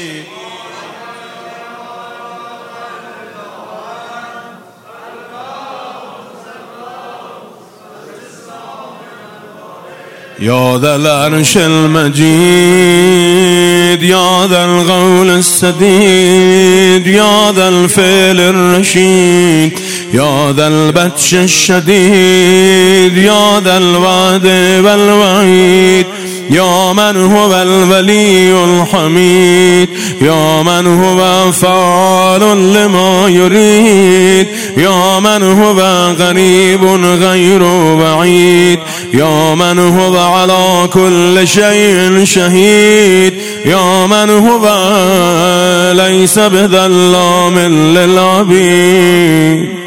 يا ذا العرش المجيد يا ذا القول السديد يا ذا الفعل الرشيد يا ذا البطش الشديد يا ذا الوعد والوعيد يا من هو الولي الحميد يا من هو فعال لما يريد يا من هو قريب غير بعيد يا من هو على كل شيء شهيد يا من هو ليس بظلام للعبيد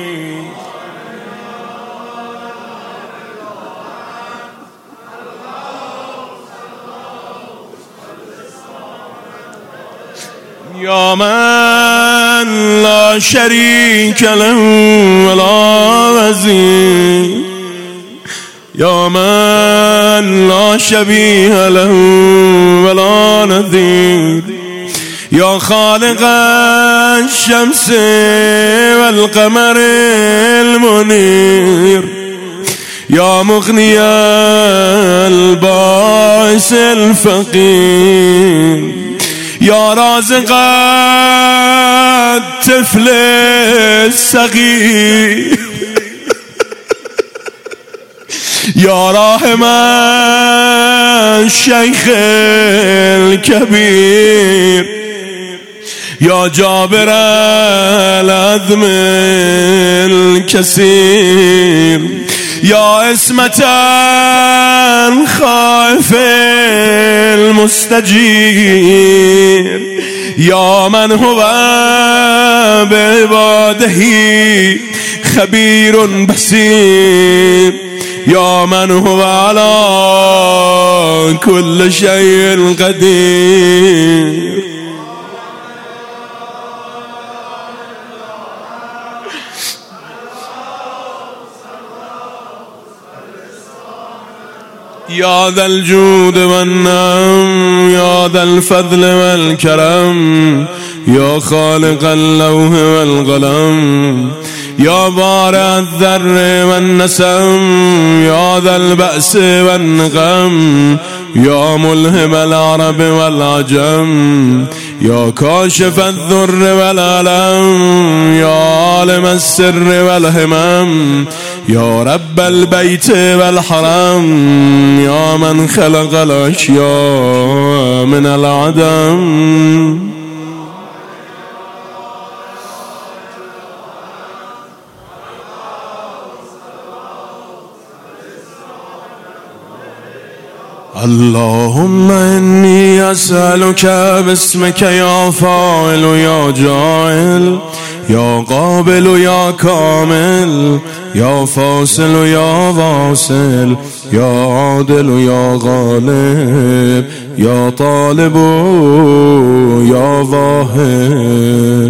يا من لا شريك له ولا وزير يا من لا شبيه له ولا نظير يا خالق الشمس والقمر المنير يا مغني البائس الفقير يا رازق الطفل الصغير يا راحم الشيخ الكبير يا جابر العظم الكثير يا اسمة الخائف المستجير يا من هو بعباده خبير بصير يا من هو على كل شيء قدير يا ذا الجود والنعم يا ذا الفضل والكرم يا خالق اللوح والقلم يا بارع الذر والنسم يا ذا البأس والنغم يا ملهم العرب والعجم يا كاشف الذر والألم يا عالم السر والهمم يا رب البيت والحرم يا من خلق الأشياء من العدم اللهم إني أسألك باسمك يا فاعل يا جاعل يا قابل يا كامل يا فاصل يا واصل يا عادل يا غالب يا طالب يا واهب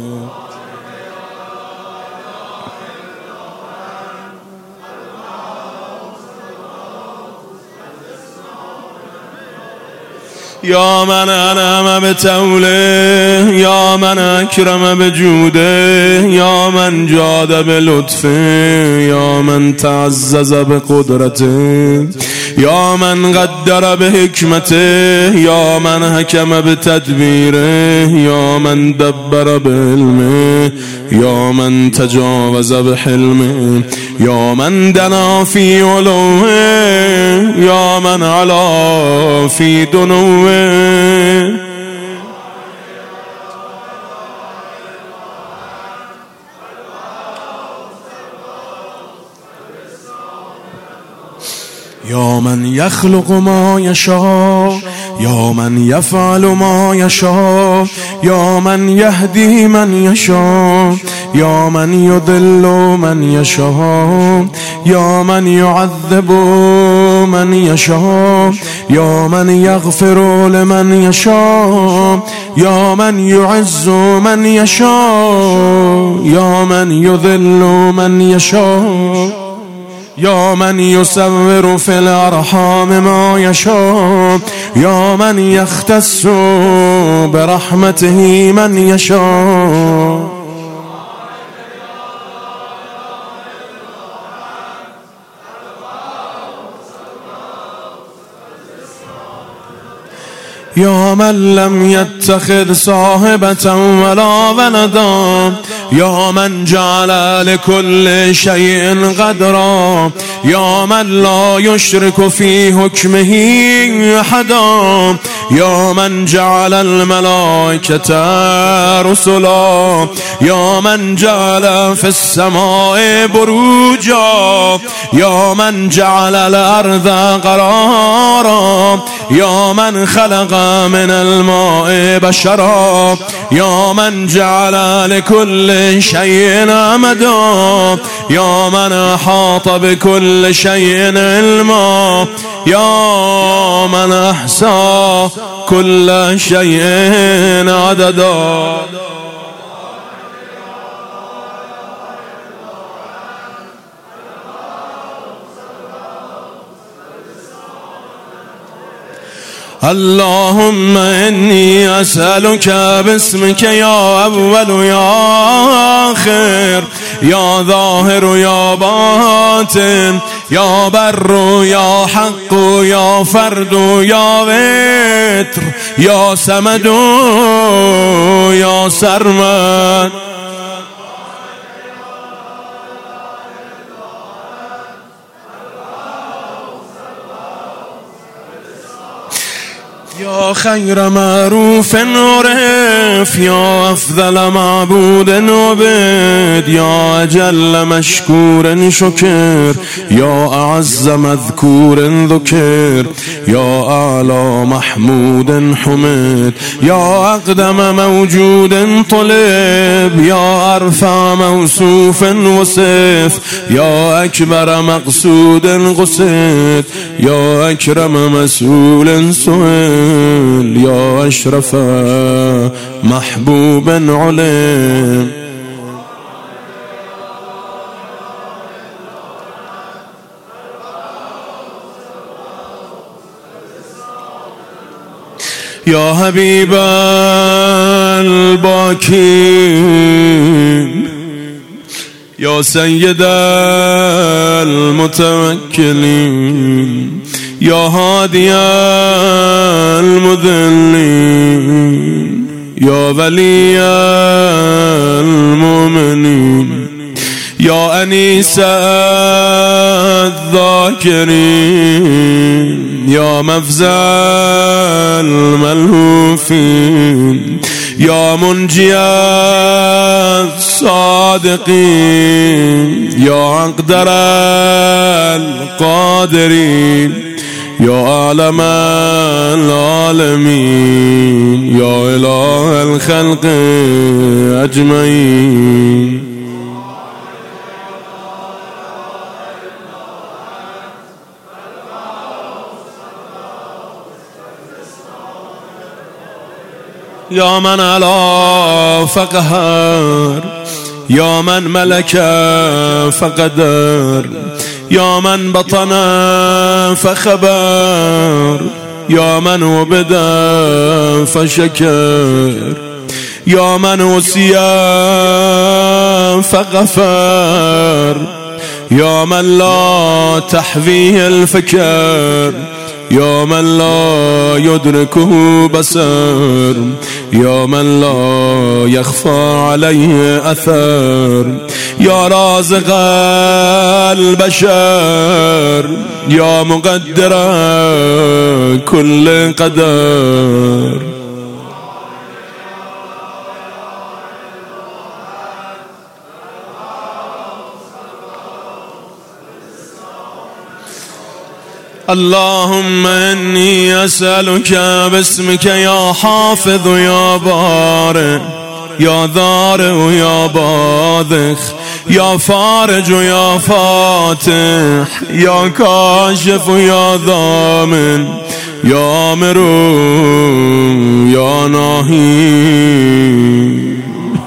يا من أنعم بتوله يا من أكرم بجوده يا من جاد بلطفه يا من تعزز بقدرته يا من قدر بحكمته يا من حكم بتدبيره يا من دبر بعلمه يا من تجاوز بحلمه يا من دنا في علوه يا من علا في دنوه يا من يخلق ما يشاء يا من يفعل ما يشاء يا من يهدي من يشاء يا من يضل من يشاء يا من يعذب من يشاء يا من يغفر لمن يشاء يا من يعز من يشاء يا من يذل من يشاء يا من يصور في الأرحام ما يشاء يا من يختص برحمته من يشاء يا من لم يتخذ صاحبة ولا ولدا يا من جعل لكل شيء قدرا يا من لا يشرك في حكمه أحدا يا من جعل الملائكة رسلا يا من جعل في السماء بروجا يا من جعل الأرض قرارا يا من خلق من الماء بشرا يا من جعل لكل شيء أمدا يا من أحاط بكل شيء علما يا من أحصى كل شيء عددا اللهم إني أسألك باسمك يا أول يا آخر يا ظاهر يا باطن يا بر يا حق يا فرد يا وتر يا سمد يا سرمد يا خير معروف عرف يا أفضل معبود عبد يا أجل مشكور شكر يا أعز مذكور ذكر يا أعلى محمود حمد يا أقدم موجود طلب يا أرفع موصوف وصف يا أكبر مقصود قصد يا أكرم مسؤول سئل يا أشرف محبوب علم يا حبيب الباكين يا سيد المتوكلين يا هادي المذلين يا ولي المؤمنين يا أنيس الذاكرين يا مفزع الملهوفين يا منجي الصادقين يا أقدر القادرين يا أعلم العالمين يا إله الخلق أجمعين. يا من علا فقهر يا من ملك فقدر يا من بطن فخبر يا من وبد فشكر يا من وسي فغفر يا من لا تحويه الفكر يا من لا يدركه بصر يا من لا يخفى عليه أثر يا رازق البشر يا مقدر كل قدر. اللهم إني أسألك باسمك يا حافظ يا بارئ يا ضارع يا باذخ يا فارج يا فاتح يا كاشف يا ضامن يا آمر يا ناهي.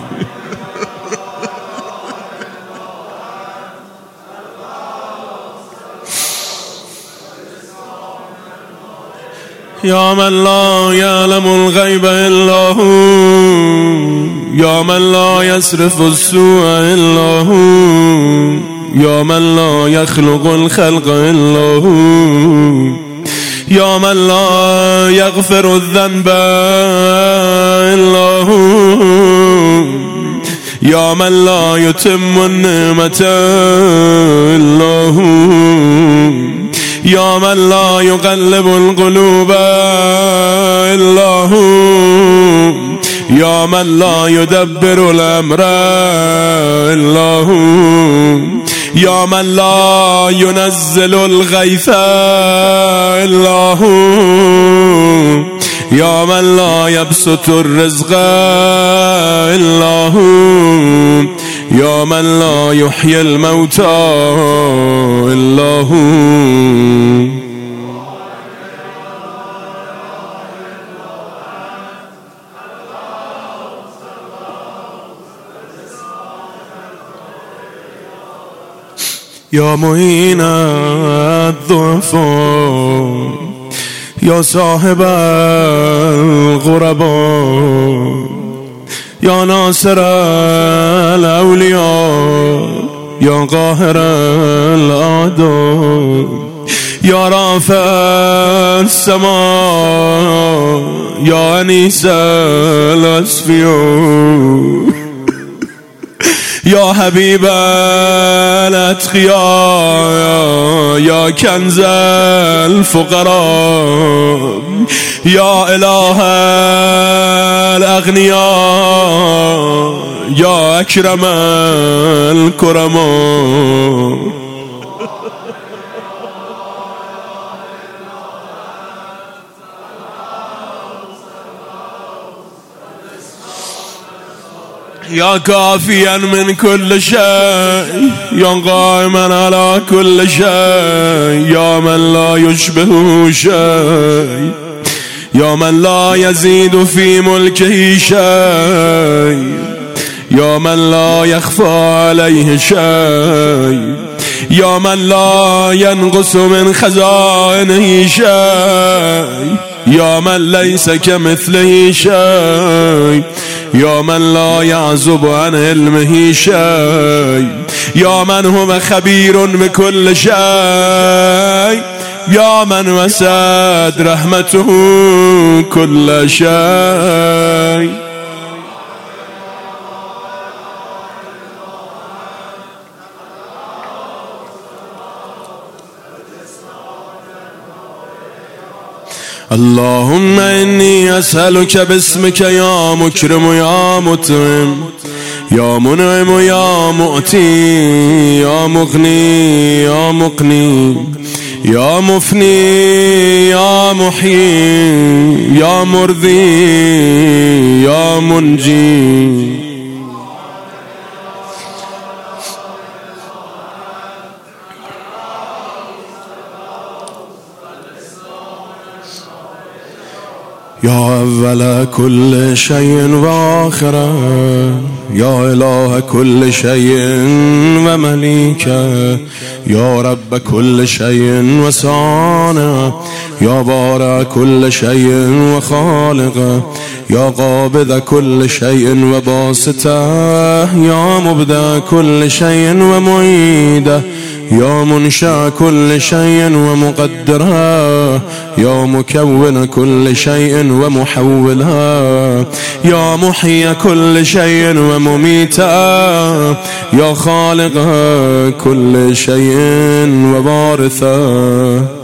يا من لا يعلم الغيب إلا هو يا من لا يصرف السوء إلا هو يا من لا يخلق الخلق إلا هو يا من لا يغفر الذنب إلا هو يا من لا يتم النعمة إلا هو يا من لا يقلب القلوب إلا هو يا من لا يدبر الأمر إلا هو يا من لا ينزل الغيث إلا هو يا من لا يبسط الرزق إلا هو يا من لا يحيي الموتى إلا هو. يا معين الضعفاء يا صاحب الغرباء يا ناصر الأولياء يا قاهر الأعداء يا رافع السماء يا أنيس الأصفياء يا حبيب الأتقياء يا كنز الفقراء يا إله الأغنياء يا أكرم الكرماء. يا كافيا من كل شيء يا قائما على كل شيء يا من لا يشبه شيء يا من لا يزيد في ملكه شيء يا من لا يخفى عليه شيء يا من لا ينقص من خزائنه شيء يا من ليس كمثله شيء يا من لا يعزب عن علمه شيء يا من هو خبير بكل شيء يا من وسعت رحمته كل شيء. اللهم إني أسألك باسمك يا مكرم يا مطعم يا منعم يا مؤتي يا مغني يا مقني يا مفني يا محيي يا مرضي يا منجي يا أول كل شيء وآخره يا إله كل شيء ومليكه يا رب كل شيء وصانعه يا بارع كل شيء وخالقه يا قابض كل شيء وباسطه يا مبدأ كل شيء ومعيده يا منشأ كل شيء ومقدرها يا مكون كل شيء ومحولها يا محيي كل شيء ومميتا يا خالق كل شيء ووارثا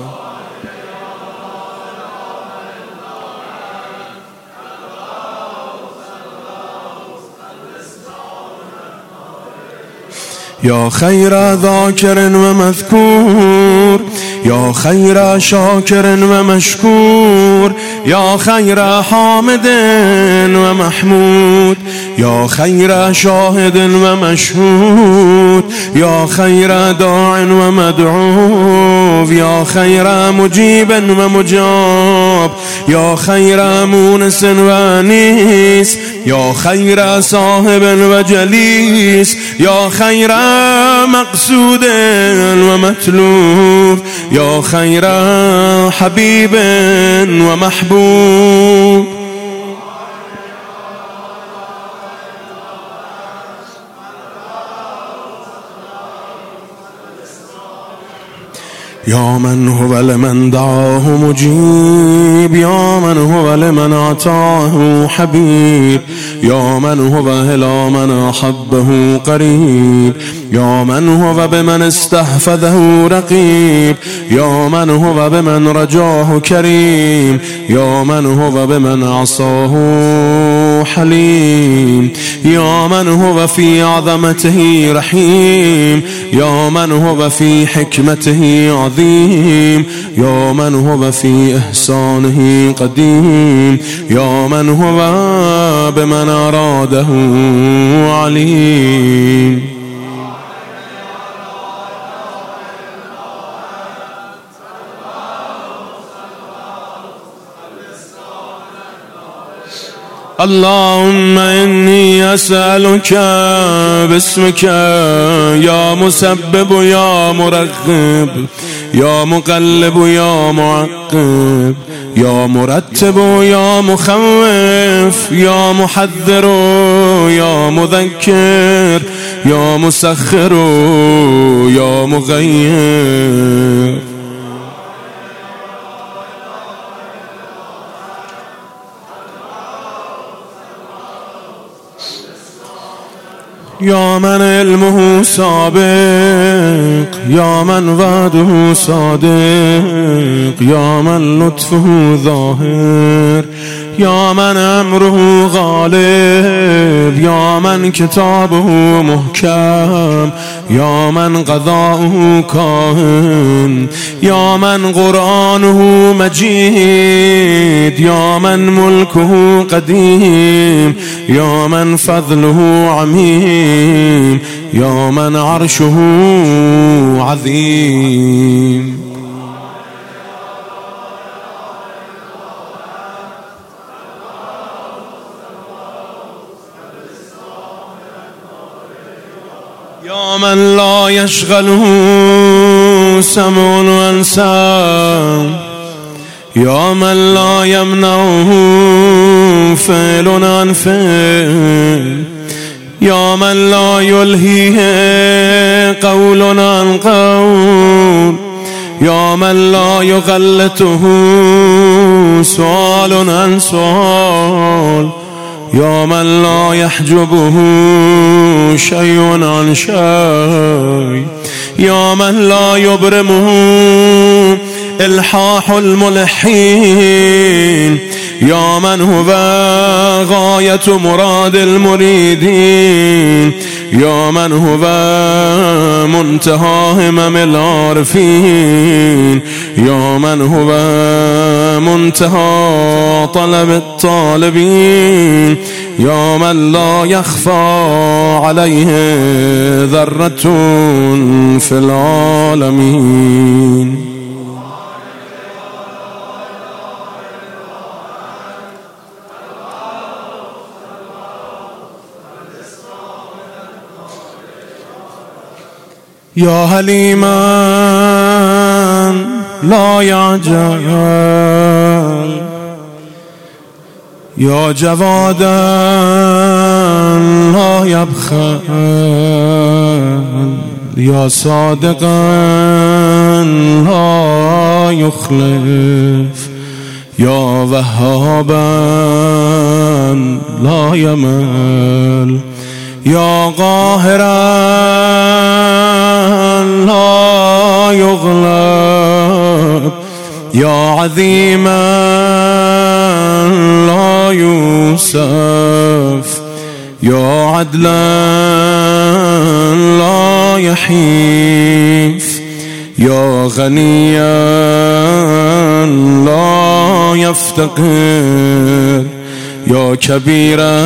يا خير ذاكر ومذكور يا خير شاكر ومشكور يا خير حامد ومحمود يا خير شاهد ومشهود يا خير داع ومدعو يا خير مجيب ومجاب يا خير مونس وانيس يا خير صاحب وجليس يا خير مقصود ومطلوب يا خير حبيب ومحبوب يا من هو لمن دعاه مجيب يا من هو لمن أعطاه حبيب يا من هو إلى من أحبه قريب يا من هو بمن استحفظه رقيب يا من هو بمن رجاه كريم يا من هو بمن عصاه حليم يا من هو في عظمته رحيم يا من هو في حكمته عظيم يا من هو في إحسانه قديم يا من هو بمن أراده عليم اللهم إني أسألك باسمك يا مسبب يا مرغب يا مقلب يا معقب يا مرتب يا مخوف يا محذر يا مذكر يا مسخر يا مغير يا من علمه سابق يا من وعده صادق يا من لطفه ظاهر يا من أمره غالب يا من كتابه محكم يا من قضاؤه كاهن يا من قرآنه مجيد يا من ملكه قديم يا من فضله عميم يا من عرشه عظيم يا من لا يشغله سمع وانسام يا من لا يمنعه فعل عن فعل يا من لا يلهيه قول عن قول يا من لا يغلطه سؤال عن سؤال يا من لا يحجبه شيء عن شيء يا من لا يبرمه الحاح الملحين، يا من هو غاية مراد المريدين، يا من هو منتهى همم العارفين، يا من هو منتهى طلب الطالبين، يا من لا يخفى عليه ذرة في العالمين. يا هليما لا يعجل، يا جوادا لا يبخل، يا صادقا لا يخلف، يا وهابا لا يمل، يا قاهرا لا يغلب، يا عظيما لا يوصف، يا عدلا لا يحيف، يا غنيا لا يفتقر، يا كبيرا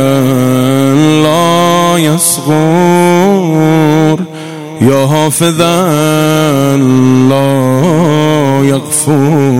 لا يصغر، يا حافظا لا يغفر.